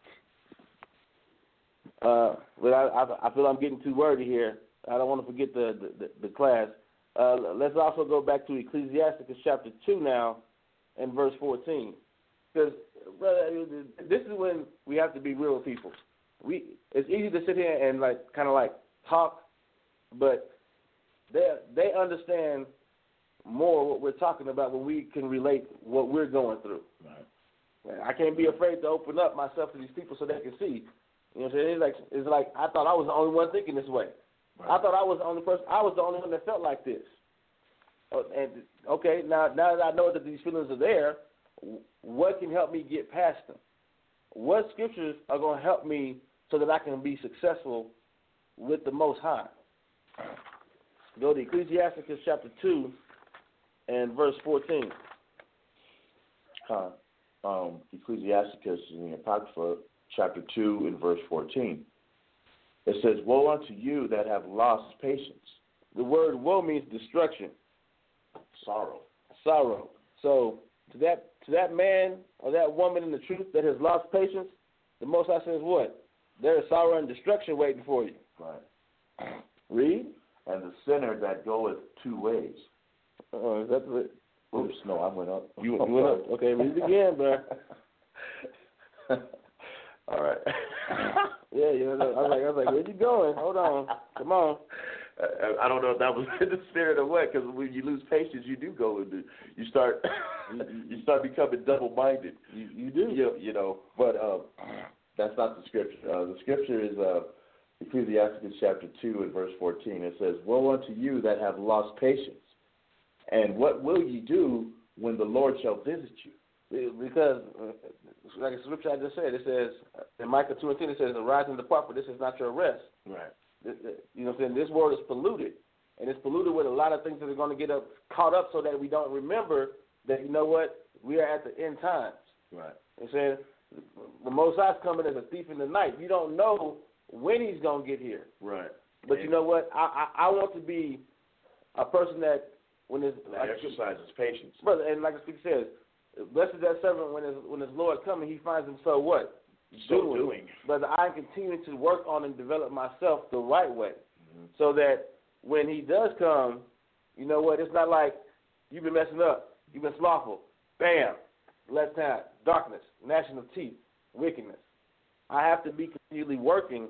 Uh, but I, I, I feel I'm getting too wordy here. I don't want to forget the the, the, the class. Uh, let's also go back to Ecclesiasticus chapter two now, and verse fourteen, because brother, this is when we have to be real with people. We it's easy to sit here and like kind of like talk, but they they understand more what we're talking about when we can relate what we're going through. Right. I can't be afraid to open up myself to these people so they can see. You know what I'm saying? It's like it's like I thought I was the only one thinking this way. Right. I thought I was the only person. I was the only one that felt like this. And okay, now now that I know that these feelings are there, what can help me get past them? What scriptures are going to help me so that I can be successful with the Most High? Go to Ecclesiasticus chapter two and verse fourteen. Huh. Um, Ecclesiasticus in the Apocrypha, chapter two and verse fourteen. It says, "Woe unto you that have lost patience." The word woe means destruction. Sorrow. Sorrow. So to that to that man or that woman in the truth that has lost patience, the Most High says what? There is sorrow and destruction waiting for you. Right. Read. And the sinner that goeth two ways. Oh, is that the Oops, no, I went up. You, you went up. Okay, read it again, bro. All right. yeah, yeah. I was like, I was like, where you going? Hold on, come on. I, I don't know if that was in the spirit or what, because when you lose patience, you do go into you start you start becoming double-minded. You, you do, you, you know. But um, that's not the scripture. Uh, the scripture is uh, Ecclesiastes chapter two and verse fourteen. It says, "Woe unto you that have lost patience, and what will ye do when the Lord shall visit you?" Because, uh, like the scripture I just said, it says in Micah two and ten, it says, "Arise and depart, for this is not your rest." Right. You know what I'm saying? This world is polluted, and it's polluted with a lot of things that are going to get up, caught up so that we don't remember that, you know what, we are at the end times. Right. You know what I'm saying? The Most High's coming as a thief in the night. You don't know when he's going to get here. Right. But and you know what? I, I I want to be a person that, when it's like, exercises patience. Brother, and like the speaker says, blessed is that servant when his, when his Lord coming, he finds himself what? So doing. doing. But I continue to work on and develop myself the right way, mm-hmm. so that when he does come, you know what? It's not like you've been messing up, you've been slothful. Bam, left hand, darkness, gnashing of teeth, wickedness. I have to be continually working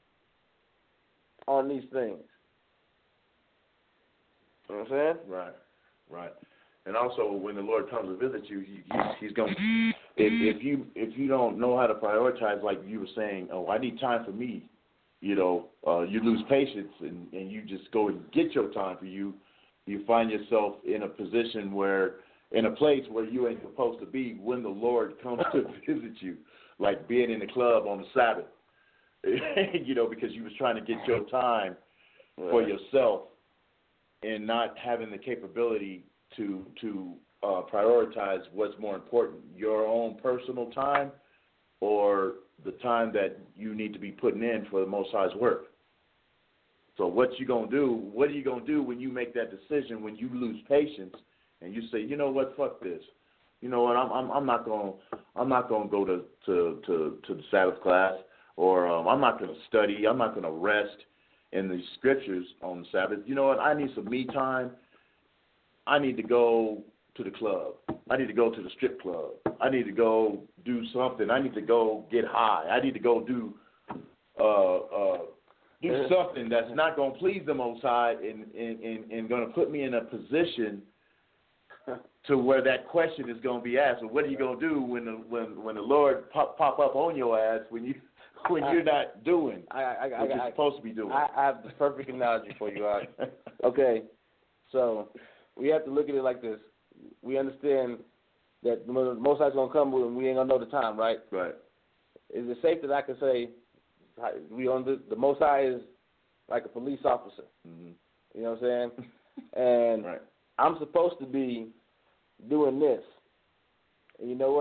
on these things. You know what I'm saying? Right, right. And also, when the Lord comes to visit you, he, he's, he's going. If, if you if you don't know how to prioritize, like you were saying, oh, I need time for me. You know, uh, you lose patience, and, and you just go and get your time for you. You find yourself in a position where, in a place where you ain't supposed to be when the Lord comes to visit you, like being in the club on the Sabbath. You know, because you was trying to get your time for yourself, and not having the capability to to uh, prioritize what's more important, your own personal time or the time that you need to be putting in for the Most High's work. So what you going to do, what are you going to do when you make that decision, when you lose patience and you say, you know what, fuck this. You know what, I'm I'm, I'm not going I'm not going to go to, to, to, to the Sabbath class, or um, I'm not going to study, I'm not going to rest in the scriptures on the Sabbath. You know what, I need some me time. I need to go to the club. I need to go to the strip club. I need to go do something. I need to go get high. I need to go do uh, uh, do something that's not going to please the Most High and, and, and, and going to put me in a position to where that question is going to be asked. So what are you going to do when the when when the Lord pop, pop up on your ass when you when you're not doing I, I, I, what I, you're I, supposed to be doing? I, I have the perfect analogy for you. Right? Okay, so we have to look at it like this. We understand that the Most High is going to come and we ain't going to know the time, right? Right. Is it safe that I can say we on the, the Most High is like a police officer? Mm-hmm. You know what I'm saying? And right. I'm supposed to be doing this. And you know what?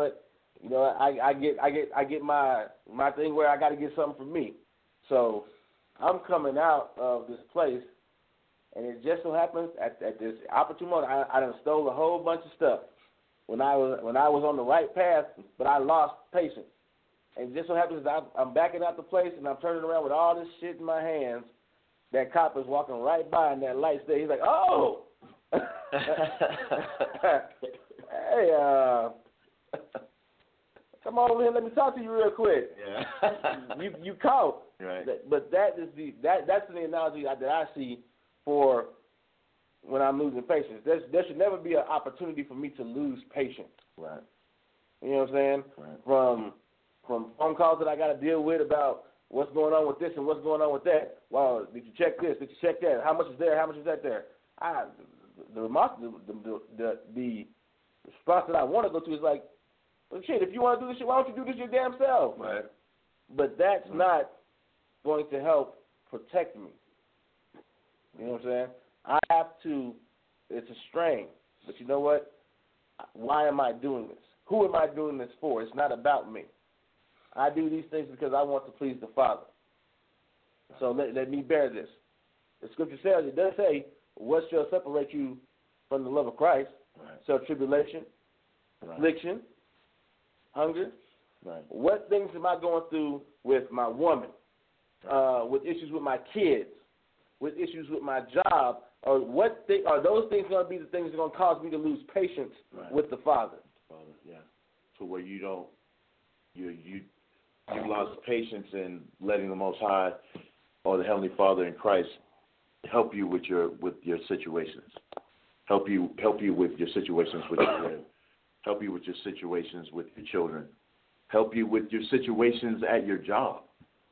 You know, I, I get I get I get my my thing where I got to get something for me. So I'm coming out of this place, and it just so happens at, at this opportune moment, I, I done stole a whole bunch of stuff when I was when I was on the right path, but I lost patience. And it just so happens that I'm backing out the place, and I'm turning around with all this shit in my hands. That cop is walking right by, and that light's there. He's like, "Oh, hey, uh." Come on over here. Let me talk to you real quick. Yeah. you you caught. Right. But that is the that that's the analogy that I see for when I'm losing patience. There's, there should never be an opportunity for me to lose patience. Right. You know what I'm saying? Right. From from phone calls that I got to deal with about what's going on with this and what's going on with that. Well, did you check this? Did you check that? How much is there? How much is that there? I the the the the, the response that I want to go to is like, well, shit, if you want to do this shit, why don't you do this your damn self? Right. But that's right. not going to help protect me. You know what I'm saying? I have to, it's a strain. But you know what? Why am I doing this? Who am I doing this for? It's not about me. I do these things because I want to please the Father. So let, let me bear this. The scripture says, it does say, what shall separate you from the love of Christ? Right. So tribulation, right. affliction, hunger. Right. What things am I going through with my woman, uh, with issues with my kids, with issues with my job, or what th- are those things going to be the things that are going to cause me to lose patience right. with the Father? Father, yeah. So where you don't, you you you lost patience in letting the Most High or the Heavenly Father in Christ help you with your with your situations, help you help you with your situations with your wife, help you with your situations with your children, help you with your situations at your job.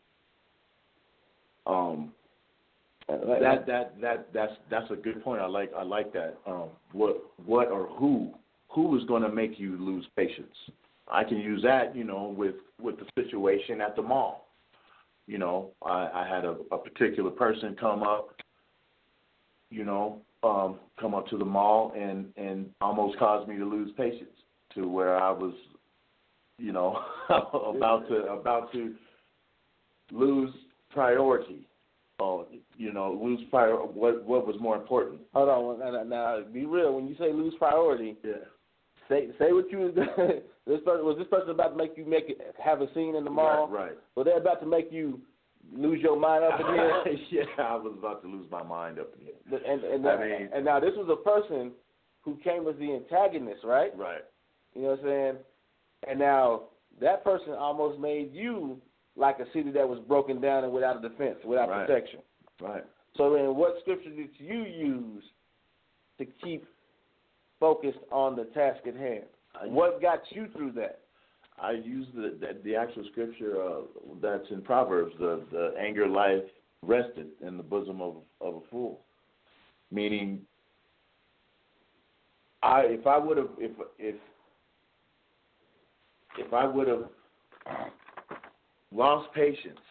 Um, that that that that's that's a good point. I like I like that. Um, what what or who who is going to make you lose patience? I can use that, you know, with, with the situation at the mall. You know, I, I had a, a particular person come up, you know, um, come up to the mall and, and almost caused me to lose patience to where I was, you know, about to about to lose priority. Oh, you know, lose prior. What what was more important? Hold on, now, now be real. When you say lose priority, yeah. Say say what you was doing. This person, was this person about to make you make it, have a scene in the mall? Right, right. Were they about to make you lose your mind up again? Yeah, I was about to lose my mind up again. And and, I mean, and now this was a person who came as the antagonist, right? Right. You know what I'm saying? And now that person almost made you like a city that was broken down and without a defense, without right. protection. Right. So then what scripture did you use to keep focused on the task at hand? I, what got you through that? I used the the, the actual scripture uh, that's in Proverbs. The the anger lieth rested in the bosom of of a fool. Meaning, I if I would have if if if I would have lost patience,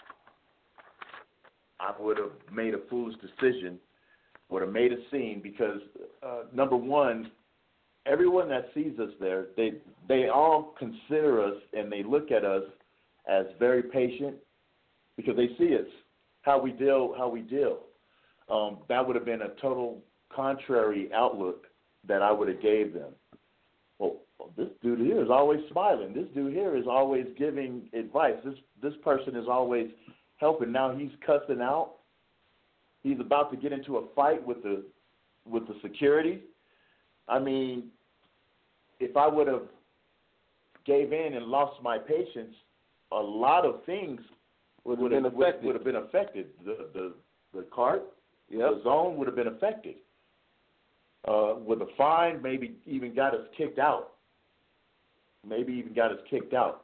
I would have made a foolish decision. Would have made a scene because uh, number one, everyone that sees us there, they they all consider us and they look at us as very patient because they see us how we deal how we deal. Um, that would have been a total contrary outlook that I would have gave them. Well, this dude here is always smiling. This dude here is always giving advice. This this person is always helping. Now he's cussing out. He's about to get into a fight with the with the security. I mean, if I would have gave in and lost my patience, a lot of things would have been affected. Would have been affected. The the the cart, yep. The zone would have been affected. Uh, with a fine, maybe even got us kicked out. Maybe even got us kicked out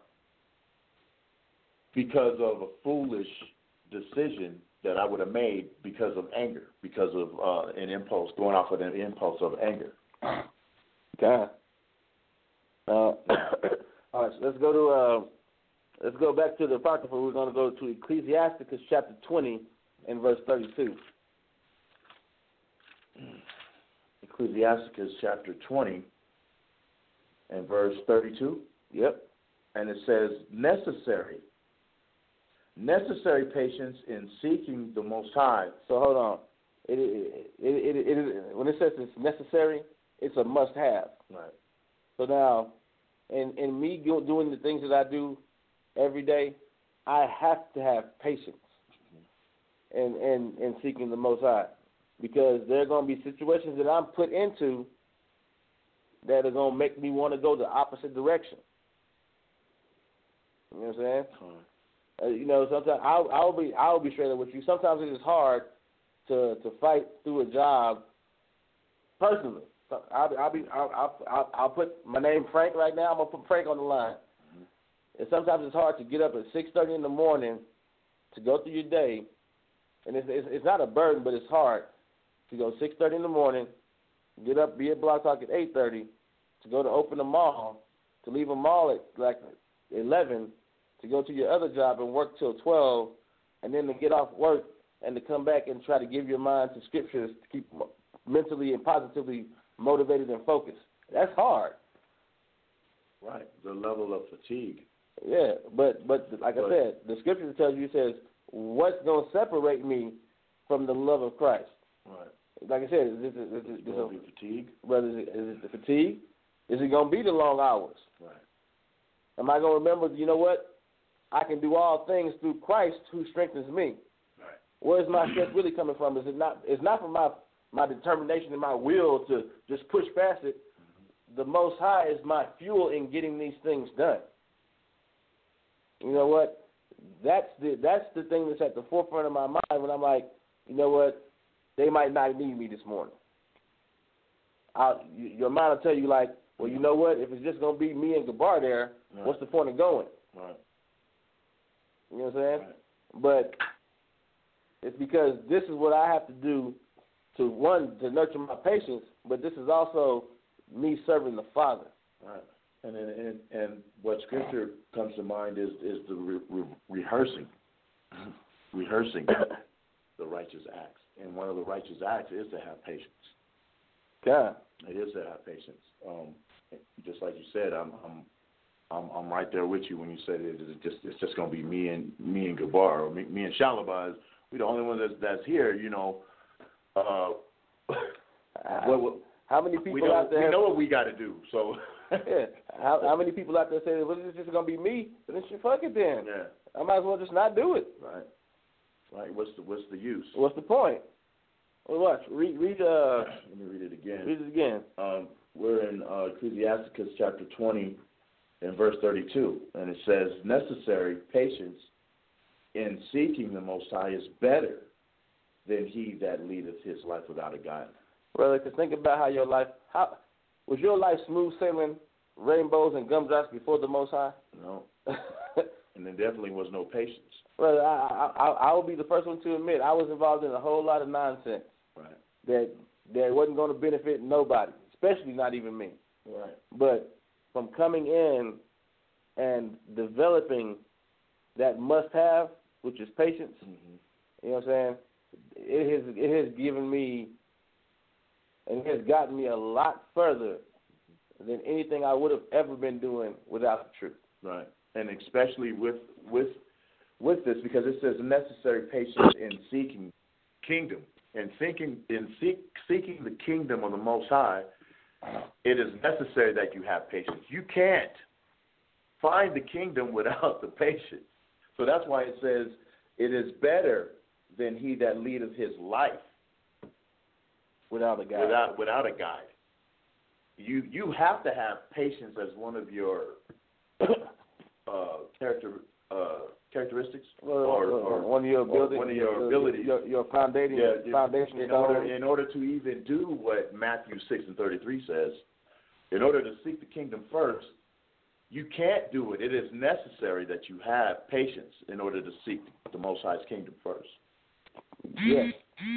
because of a foolish decision that I would have made because of anger, because of uh, an impulse, going off of an impulse of anger. Okay. Uh, all right, so let's go to uh, let's go back to the Apocrypha. We're going to go to Ecclesiasticus chapter twenty and verse thirty-two. Ecclesiasticus chapter twenty and verse thirty-two. Yep. And it says necessary. Necessary patience in seeking the Most High. So hold on. It, it, it, it, it, when it says it's necessary, it's a must-have. Right. So now, in, in me doing the things that I do every day, I have to have patience in, in, in seeking the Most High, because there are going to be situations that I'm put into that are going to make me want to go the opposite direction. You know what I'm saying? Hmm. Uh, you know, sometimes I'll, I'll be I'll be straight up with you. Sometimes it is hard to to fight through a job personally. So I'll, I'll be I'll, I'll I'll put my name Frank right now. I'm gonna put Frank on the line. Mm-hmm. And sometimes it's hard to get up at six thirty in the morning to go through your day, and it's, it's it's not a burden, but it's hard to go six thirty in the morning, get up, be at Block Talk at eight thirty, to go to open the mall, to leave a mall at like eleven, to go to your other job and work till twelve, and then to get off work and to come back and try to give your mind to scriptures to keep mentally and positively motivated and focused. That's hard. Right. The level of fatigue. Yeah, but but like but, I said, the scripture tells you, it says, what's going to separate me from the love of Christ? Right. Like I said, is it, is it, is it, will be fatigue? Whether is it, is it the fatigue? Is it going to be the long hours? Right. Am I going to remember, you know what? I can do all things through Christ who strengthens me. Right. Where's my strength really coming from? Is it not? It's not from my my determination and my will to just push past it. Mm-hmm. The Most High is my fuel in getting these things done. You know what? That's the that's the thing that's at the forefront of my mind when I'm like, you know what? They might not need me this morning. I'll, your mind will tell you like, well, you know what? If it's just gonna be me and Gabar there, right. What's the point of going? Right. You know what I'm saying? Right. But it's because this is what I have to do to, one, to nurture my patience, but this is also me serving the Father. Right. And and, and what Scripture comes to mind is, is the re- re- rehearsing, rehearsing the righteous acts. And one of the righteous acts is to have patience. Yeah. It is to have patience. Um, just like you said, I'm I'm I'm, I'm right there with you when you said it. It's just it's just gonna be me and me and Gabar, or me, me and Shalabaz. We're the only ones that's, that's here. You know. Uh, what, what, how many people we know, out there? We know what we got to do. So. yeah. How, how many people out there say, "Well, this is just gonna be me"? Then shit, fuck it then. Yeah. I might as well just not do it. Right. Right. What's the What's the use? What's the point? Well, watch. Read. Read. Uh. Let me read it again. Read it again. Um, we're in uh, Ecclesiasticus chapter twenty, and verse thirty-two, and it says, "Necessary patience in seeking the Most High is better than he that leadeth his life without a guide." Brother, because think about how your life, how was your life smooth sailing, rainbows and gumdrops before the Most High? No. And there definitely was no patience. Brother, I, I, I will be the first one to admit I was involved in a whole lot of nonsense. Right. That that wasn't going to benefit nobody, especially not even me. Right. But from coming in and developing that must-have, which is patience, mm-hmm. you know what I'm saying? It has it has given me, and it has gotten me a lot further than anything I would have ever been doing without the truth. Right, and especially with with with this, because it says necessary patience in seeking kingdom and seeking in seek, seeking the kingdom of the Most High. It is necessary that you have patience. You can't find the kingdom without the patience. So that's why it says it is better than he that leadeth his life without a guide. Without without a guide. You you have to have patience as one of your uh, character uh, characteristics, or, or, or, or one of your abilities, one of your abilities, your, your foundation, yeah, foundation. In order in order to even do what Matthew six and thirty three says, in order to seek the kingdom first, you can't do it. It is necessary that you have patience in order to seek the Most High's kingdom first. Yes.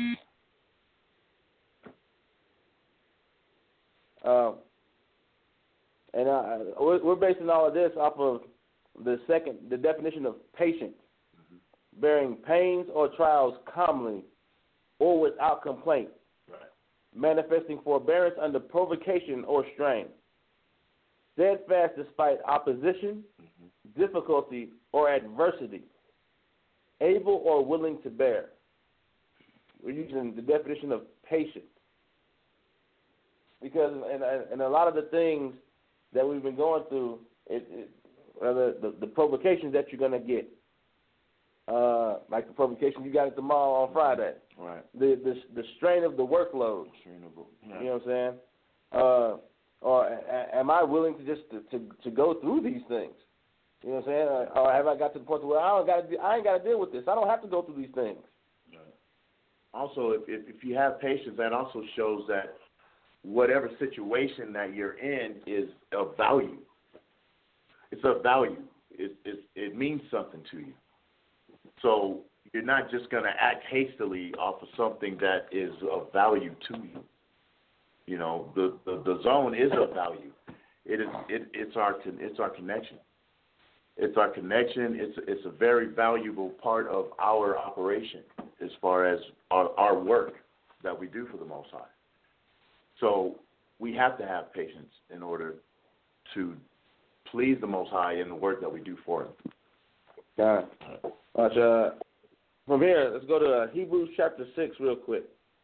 Um, and uh, we're, we're basing all of this off of the second, the definition of patience, mm-hmm. bearing pains or trials calmly or without complaint, right. manifesting forbearance under provocation or strain, steadfast despite opposition, mm-hmm. difficulty, or adversity, able or willing to bear. We're using the definition of patience. Because in, in a lot of the things that we've been going through, it, it, the, the, the provocations that you're going to get, uh, like the provocation you got at the mall on Friday, right? The the, the strain of the workload, strain of, yeah. You know what I'm saying? Uh, or a, am I willing to just to, to, to go through these things? You know what I'm saying? Or, or have I got to the point where I don't got to, I ain't got to deal with this? I don't have to go through these things. Right. Also, if, if if you have patience, that also shows that whatever situation that you're in is of value. It's of value. It, it, it means something to you. So you're not just going to act hastily off of something that is of value to you. You know, the, the, the zone is of value. It is it, it's our it's our connection. It's our connection. It's it's a very valuable part of our operation as far as our, our work that we do for the Most High. So we have to have patience in order to please the Most High in the work that we do for Him. Yeah. But, uh, from here, let's go to uh, Hebrews chapter six real quick.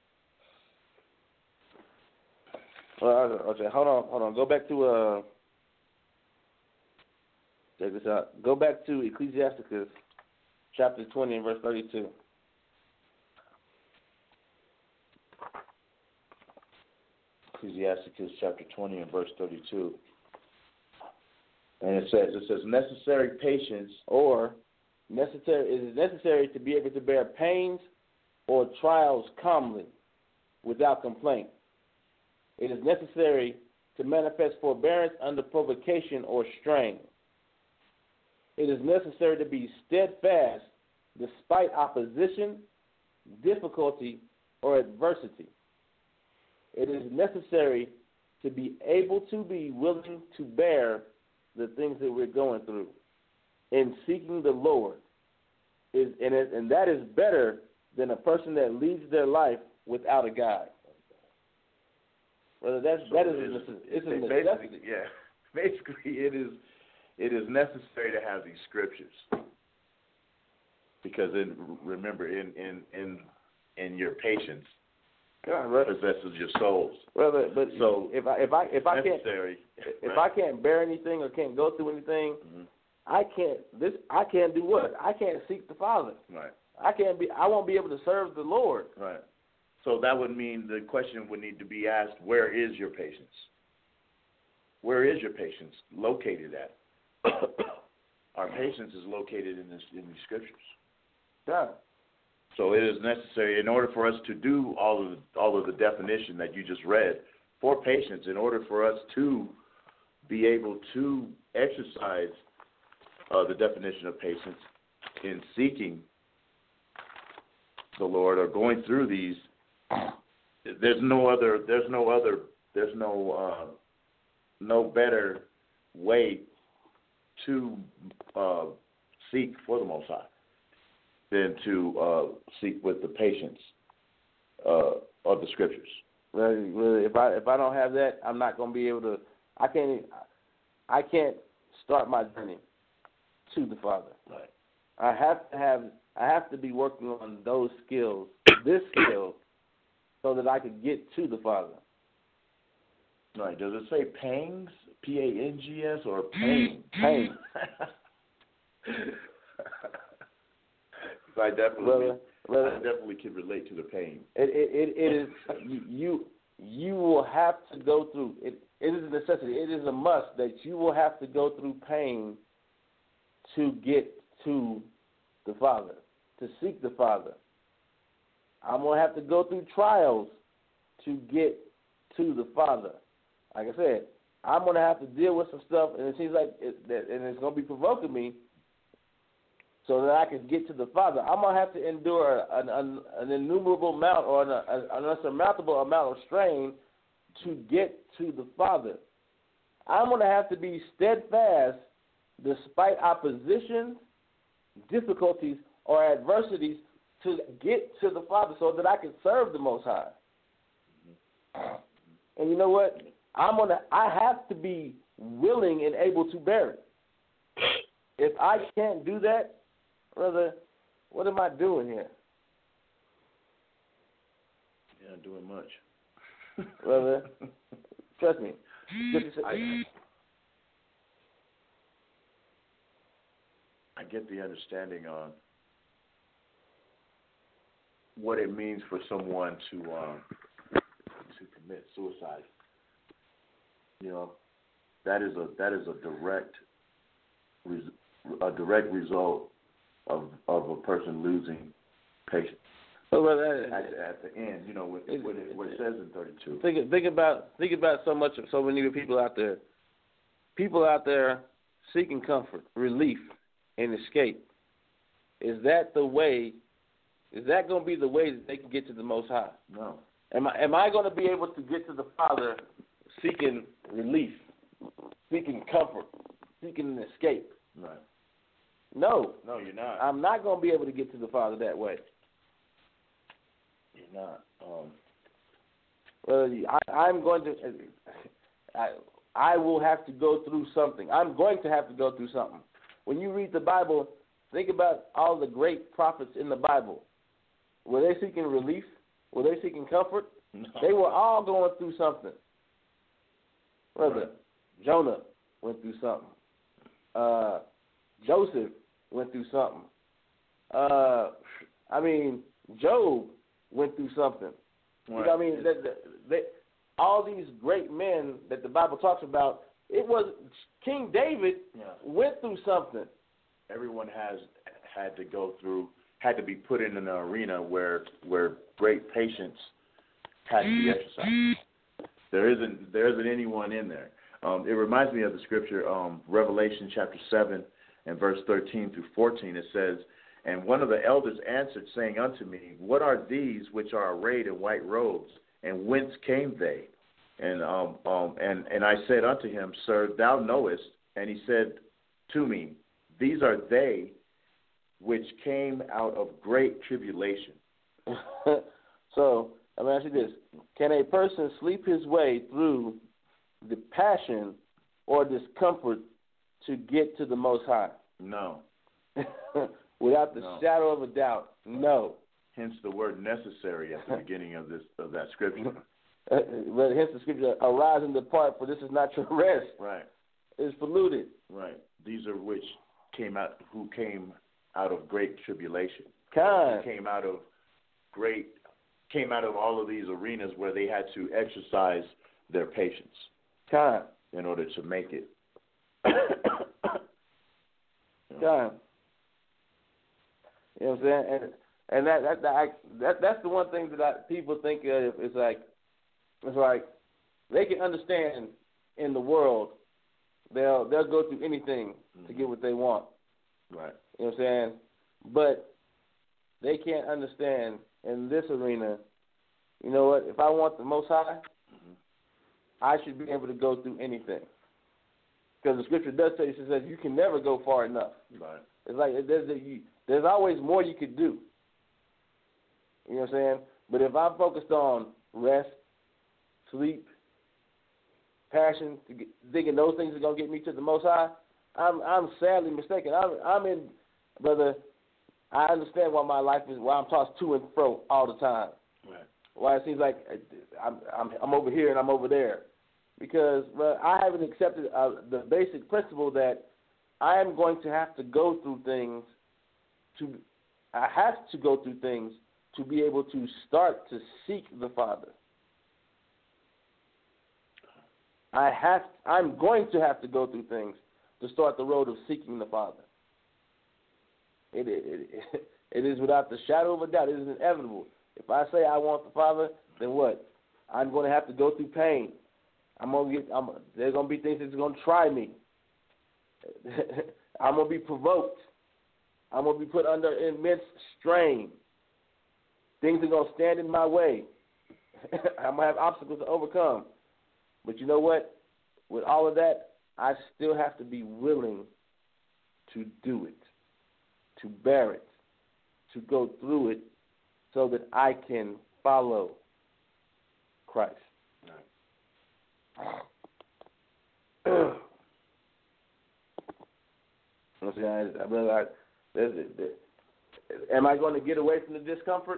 Uh, okay, hold on, hold on. Go back to uh, check this out. Go back to Ecclesiasticus chapter twenty and verse thirty-two. Ecclesiasticus chapter twenty and verse thirty-two. And it says, it says, necessary patience or necessary it is necessary to be able to bear pains or trials calmly without complaint. It is necessary to manifest forbearance under provocation or strain. It is necessary to be steadfast despite opposition, difficulty, or adversity. It is necessary to be able to be willing to bear the things that we're going through in seeking the Lord. Is and, it, and that is better than a person that leads their life without a guide. Brother, that's, so that is it is, a, it's a necessity. Yeah, basically it is it is necessary to have these scriptures because in, remember in in in in your patience. God, possesses your souls. Brother, but so if I if I if I can't necessary, if right? I can't bear anything or can't go through anything, mm-hmm. I can't this I can't do what? I can't seek the Father. Right. I can't be I won't be able to serve the Lord. Right. So that would mean the question would need to be asked, where is your patience? Where is your patience located at? Our patience is located in this in these scriptures. Yeah. So it is necessary in order for us to do all of the, all of the definition that you just read for patience, in order for us to be able to exercise uh, the definition of patience in seeking the Lord or going through these. There's no other. There's no other. There's no uh, no better way to uh, seek for the Most High than to uh, seek with the patience uh, of the scriptures. Really, really, if I if I don't have that, I'm not going to be able to. I can't. I can't start my journey to the Father. Right. I have to have. I have to be working on those skills, this skill, so that I can get to the Father. Right. Does it say pangs? P A N G S or pain? Pain. I definitely, brother, brother, I definitely can relate to the pain. It it it, it is you you will have to go through it. It is a necessity. It is a must that you will have to go through pain to get to the Father, to seek the Father. I'm gonna have to go through trials to get to the Father. Like I said, I'm gonna have to deal with some stuff, and it seems like it, that, and it's gonna be provoking me, so that I can get to the Father. I'm going to have to endure an, an, an innumerable amount or an, an unsurmountable amount of strain to get to the Father. I'm going to have to be steadfast despite opposition, difficulties, or adversities to get to the Father so that I can serve the Most High. And you know what? I'm gonna. I have to be willing and able to bear it. If I can't do that, brother, what am I doing here? You're not doing much. Brother, trust me. I, I get the understanding on what it means for someone to um, to commit suicide. You know, that is a that is a direct res, a direct result of of a person losing patience. Oh, well, that, at, at the end, you know, what it, what it, what it says in thirty-two. Think think about think about so much so many people out there, people out there seeking comfort, relief, and escape. Is that the way? Is that going to be the way that they can get to the Most High? No. Am I am I going to be able to get to the Father seeking relief, seeking comfort, seeking an escape? Right. No. No, you're not. I'm not going to be able to get to the Father that way. You're not. Um, well, I, I'm going to. I, I will have to go through something. I'm going to have to go through something. When you read the Bible, think about all the great prophets in the Bible. Were they seeking relief? Were they seeking comfort? No. They were all going through something. Brother, Right. Jonah went through something. Uh, Joseph went through something. Uh, I mean, Job went through something. Right. You know what I mean? They, they, all these great men that the Bible talks about, it was King David Yeah. went through something. Everyone has had to go through, had to be put in an arena where where great patience had to be exercised. There isn't there isn't anyone in there. Um, it reminds me of the scripture, um, Revelation chapter seven and verse thirteen through fourteen. It says, "And one of the elders answered, saying unto me, What are these which are arrayed in white robes, and whence came they? And um, um, and and I said unto him, Sir, thou knowest. And he said to me, These are they which came out of great tribulation." So, let me ask you this. Can a person sleep his way through the passion or discomfort to get to the Most High? No. Without the No. shadow of a doubt, no. Hence the word necessary at the beginning of this of that scripture. Uh, but hence the scripture, arise and depart, for this is not your rest. Right. It's polluted. Right. These are which came out who came out of great tribulation. Kind. Who came out of great came out of all of these arenas where they had to exercise their patience. Kind. In order to make it. Kind. You know what I'm saying? And and that that that, that that's the one thing that I, people think of. It's like it's like they can understand in the world. They'll they'll go through anything mm-hmm. to get what they want. Right. You know what I'm saying? But they can't understand in this arena. You know what? If I want the Most High, mm-hmm. I should be able to go through anything. Because the scripture does say, it says you can never go far enough. Right. It's like there's a, there's always more you could do. You know what I'm saying? But if I'm focused on rest, sleep, passion, to get, thinking those things are gonna get me to the Most High, I'm I'm sadly mistaken. I'm I'm in, brother. I understand why my life is why I'm tossed to and fro all the time. Right. Why it seems like I'm I'm I'm over here and I'm over there, because well, I haven't accepted uh, the basic principle that I am going to have to go through things to I have to go through things to be able to start to seek the Father. I have I'm going to have to go through things to start the road of seeking the Father. It it, it, it is without the shadow of a doubt. It is inevitable. If I say I want the Father, then what? I'm going to have to go through pain. I'm gonna get. I'm, there's going to be things that's going to try me. I'm going to be provoked. I'm going to be put under immense strain. Things are going to stand in my way. I'm going to have obstacles to overcome. But you know what? With all of that, I still have to be willing to do it, to bear it, to go through it so that I can follow Christ. Right. I, I mean, I, there's, there, am I going to get away from the discomfort?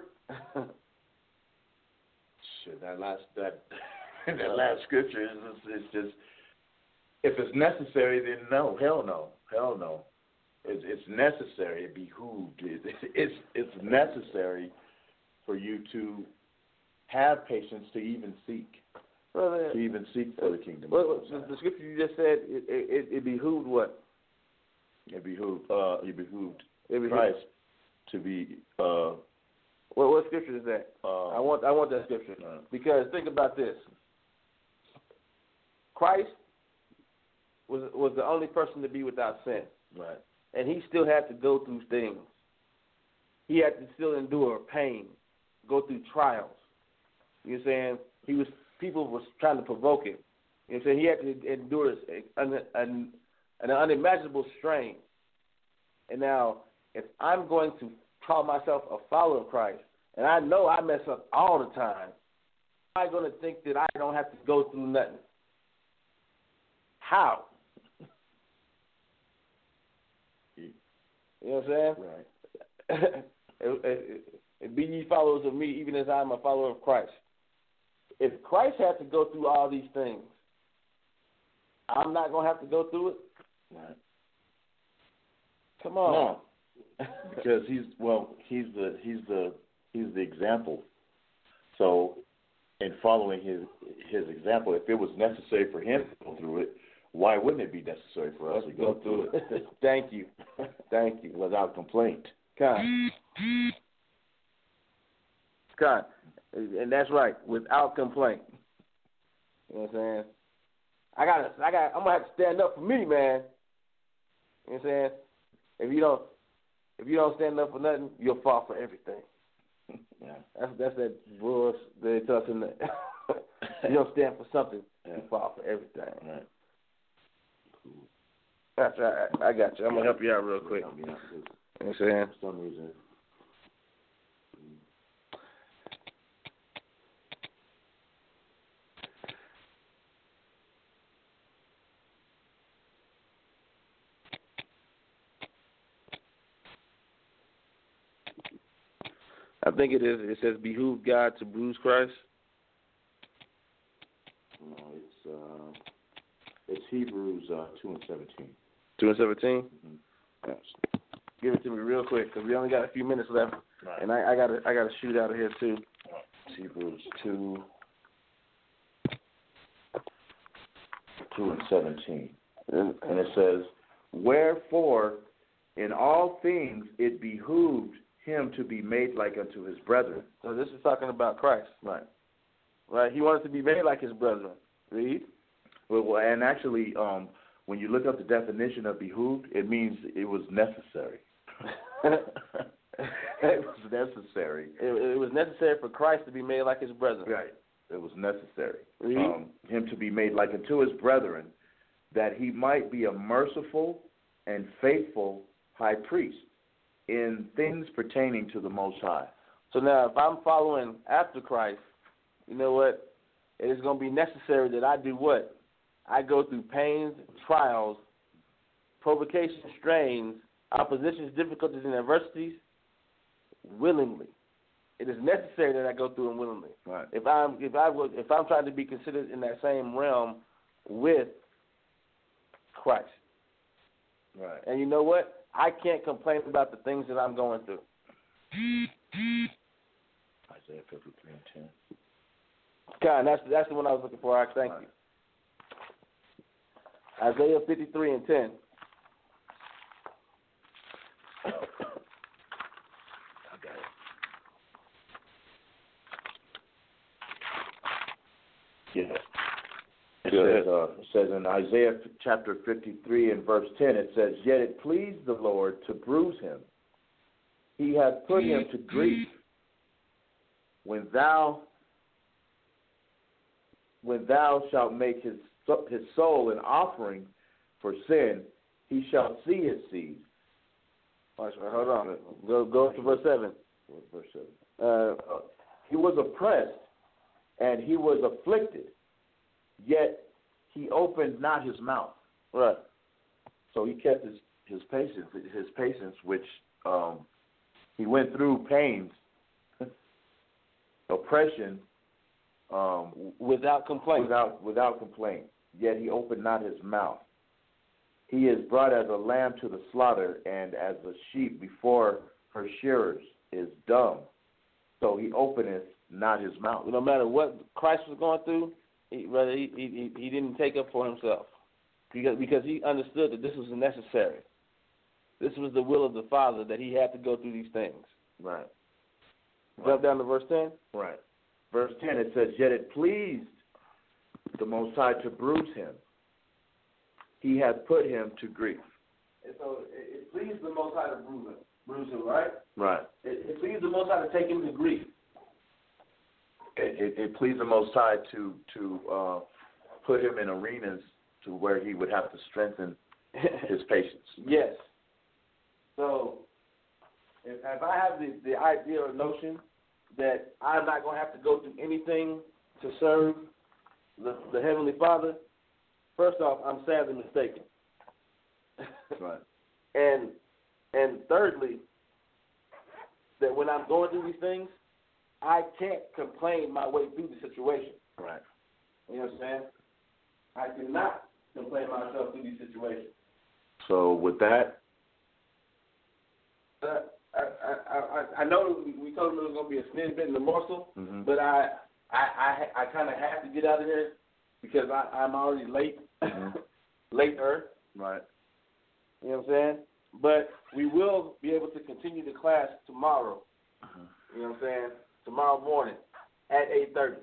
Shit, that last that that last scripture is, is just, if it's necessary, then no, hell no, hell no. It's, it's necessary. It behooved. It's, it's it's necessary for you to have patience to even seek, well, to even seek for the kingdom. Well, the, the scripture you just said, it, it, it behooved what? It behooved. Uh, it behooved It behooved. Christ to be. Uh, what what scripture is that? uh, I want I want that scripture uh, because think about this. Christ was was the only person to be without sin. Right. And he still had to go through things. He had to still endure pain, go through trials. You know what I'm saying? He was people was trying to provoke him. You know what I'm saying? He had to endure an, an, an unimaginable strain. And now, if I'm going to call myself a follower of Christ, and I know I mess up all the time, am I going to think that I don't have to go through nothing? How? You know what I'm saying? Right. Be ye followers of me, even as I am a follower of Christ. If Christ had to go through all these things, I'm not going to have to go through it? Right. Come on. No. Because he's, well, he's the, he's the, he's the example. So, in following his, his example, if it was necessary for him to go through it, why wouldn't it be necessary for us to go, go through it? it? Thank you. Thank you. Without complaint. Con. Con. And that's right, without complaint. You know what I'm saying? I gotta I got I'm gonna have to stand up for me, man. You know what I'm saying? If you don't if you don't stand up for nothing, you'll fall for everything. Yeah. That's that's that rules they tell us in the you don't stand for something, yeah. You fall for everything. Right. That's right. I got you. I'm gonna help you out real quick. You know what I'm saying? For some reason. I think it is. It says, "Behoove God to bruise Christ." No, it's uh, it's Hebrews uh, two and seventeen. Two and seventeen. Mm-hmm. Yes. Give it to me real quick because we only got a few minutes left, right. And I, I got I got to shoot out of here too. It's Hebrews two, two and seventeen, and it says, "Wherefore, in all things it behooved him to be made like unto his brethren." So this is talking about Christ. Right. Right. He wanted to be made like his brethren. Read. Well, and actually, um, when you look up the definition of behooved, it means it was necessary. It was necessary. It, it was necessary for Christ to be made like his brethren. Right. It was necessary. Read. Um, him to be made like unto his brethren, that he might be a merciful and faithful high priest in things pertaining to the Most High. So now, if I'm following after Christ, you know what? It is going to be necessary that I do what? I go through pains, trials, provocations, strains, oppositions, difficulties, and adversities willingly. It is necessary that I go through them willingly. Right. If I'm if I was if I'm trying to be considered in that same realm with Christ. Right. And you know what? I can't complain about the things that I'm going through. Isaiah fifty-three and ten. God, that's that's the one I was looking for. I thank right. you. Isaiah fifty-three and ten. I got it. Yeah. It says, uh, it says in Isaiah chapter fifty-three and verse ten, it says, "Yet it pleased the Lord to bruise him. He hath put him to grief. When thou, when thou shalt make his his soul an offering for sin, he shall see his seed." Hold on. Go go to verse seven. Verse seven. Uh, he was oppressed and he was afflicted, yet he opened not his mouth. Right. So he kept his, his patience, his patience, which um, he went through pains, oppression, um, without complaint. Without without complaint. Yet he opened not his mouth. He is brought as a lamb to the slaughter, and as a sheep before her shearers is dumb. So he openeth not his mouth. No matter what Christ was going through, he, brother, he, he, he didn't take up for himself because, because he understood that this was necessary. This was the will of the Father, that he had to go through these things. Right. Jump right. down to verse ten. Right. Verse ten, it says, yet it pleased the Most High to bruise him. He hath put him to grief. And so it, it pleased the Most High to bruise him, bruise him, right? Right. It, it pleased the Most High to take him to grief. It, it, it pleased the Most High to to uh, put him in arenas to where he would have to strengthen his patience. Yes. So if, if I have the, the idea or notion that I'm not going to have to go through anything to serve the, the Heavenly Father, first off, I'm sadly mistaken. Right. And and thirdly, that when I'm going through these things, I can't complain my way through the situation. Right. You know what I'm saying? I cannot complain myself through these situations. So with that, uh, I, I, I I know we told him it was going to be a sneeze bit in the morsel, mm-hmm. but I I I, I kind of have to get out of here because I, I'm already late, mm-hmm. later. Right. You know what I'm saying? But we will be able to continue the class tomorrow. Mm-hmm. You know what I'm saying? Tomorrow morning at eight thirty.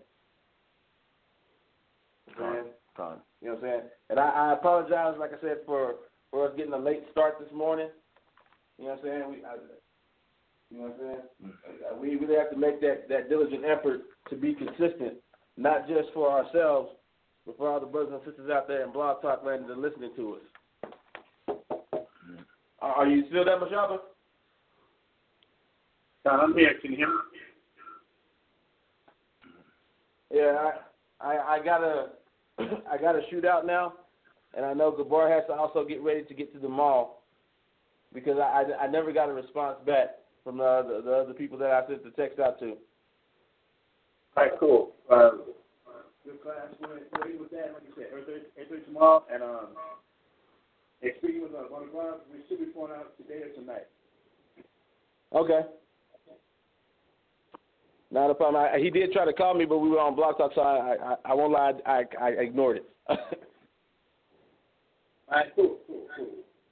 Fine. Fine. You know what I'm saying? And I, I apologize, like I said, for, for us getting a late start this morning. You know what I'm saying? We, I, you know what I'm saying? Mm-hmm. We really have to make that, that diligent effort to be consistent, not just for ourselves, but for all the brothers and sisters out there in Blog Talk Land that are listening to us. Mm-hmm. Are you still there, Mashaba? I'm here. Can you hear me? Yeah, I, I, I gotta, I gotta shoot out now, and I know Gabar has to also get ready to get to the mall because I, I, I never got a response back from the, the the other people that I sent the text out to. All right, cool. Um, Good class. We're ready with that, like you said, eight thirty tomorrow, and um, speaking with uh, one o'clock, we should be pouring out today or tonight. Okay. Not a problem. I, he did try to call me, but we were on Blog Talk, so I I, I won't lie, I, I ignored it. All right, cool, cool, cool.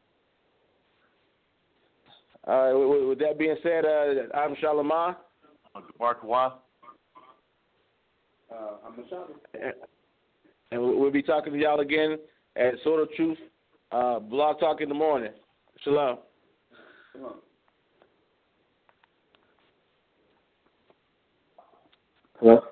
All right, with, with that being said, uh, I'm Shalimar. I'm Gabar Kawa. Uh, I'm Mashaba. And we'll be talking to y'all again at Sword of Truth, uh, Blog Talk in the morning. Shalom. Shalom. Hello?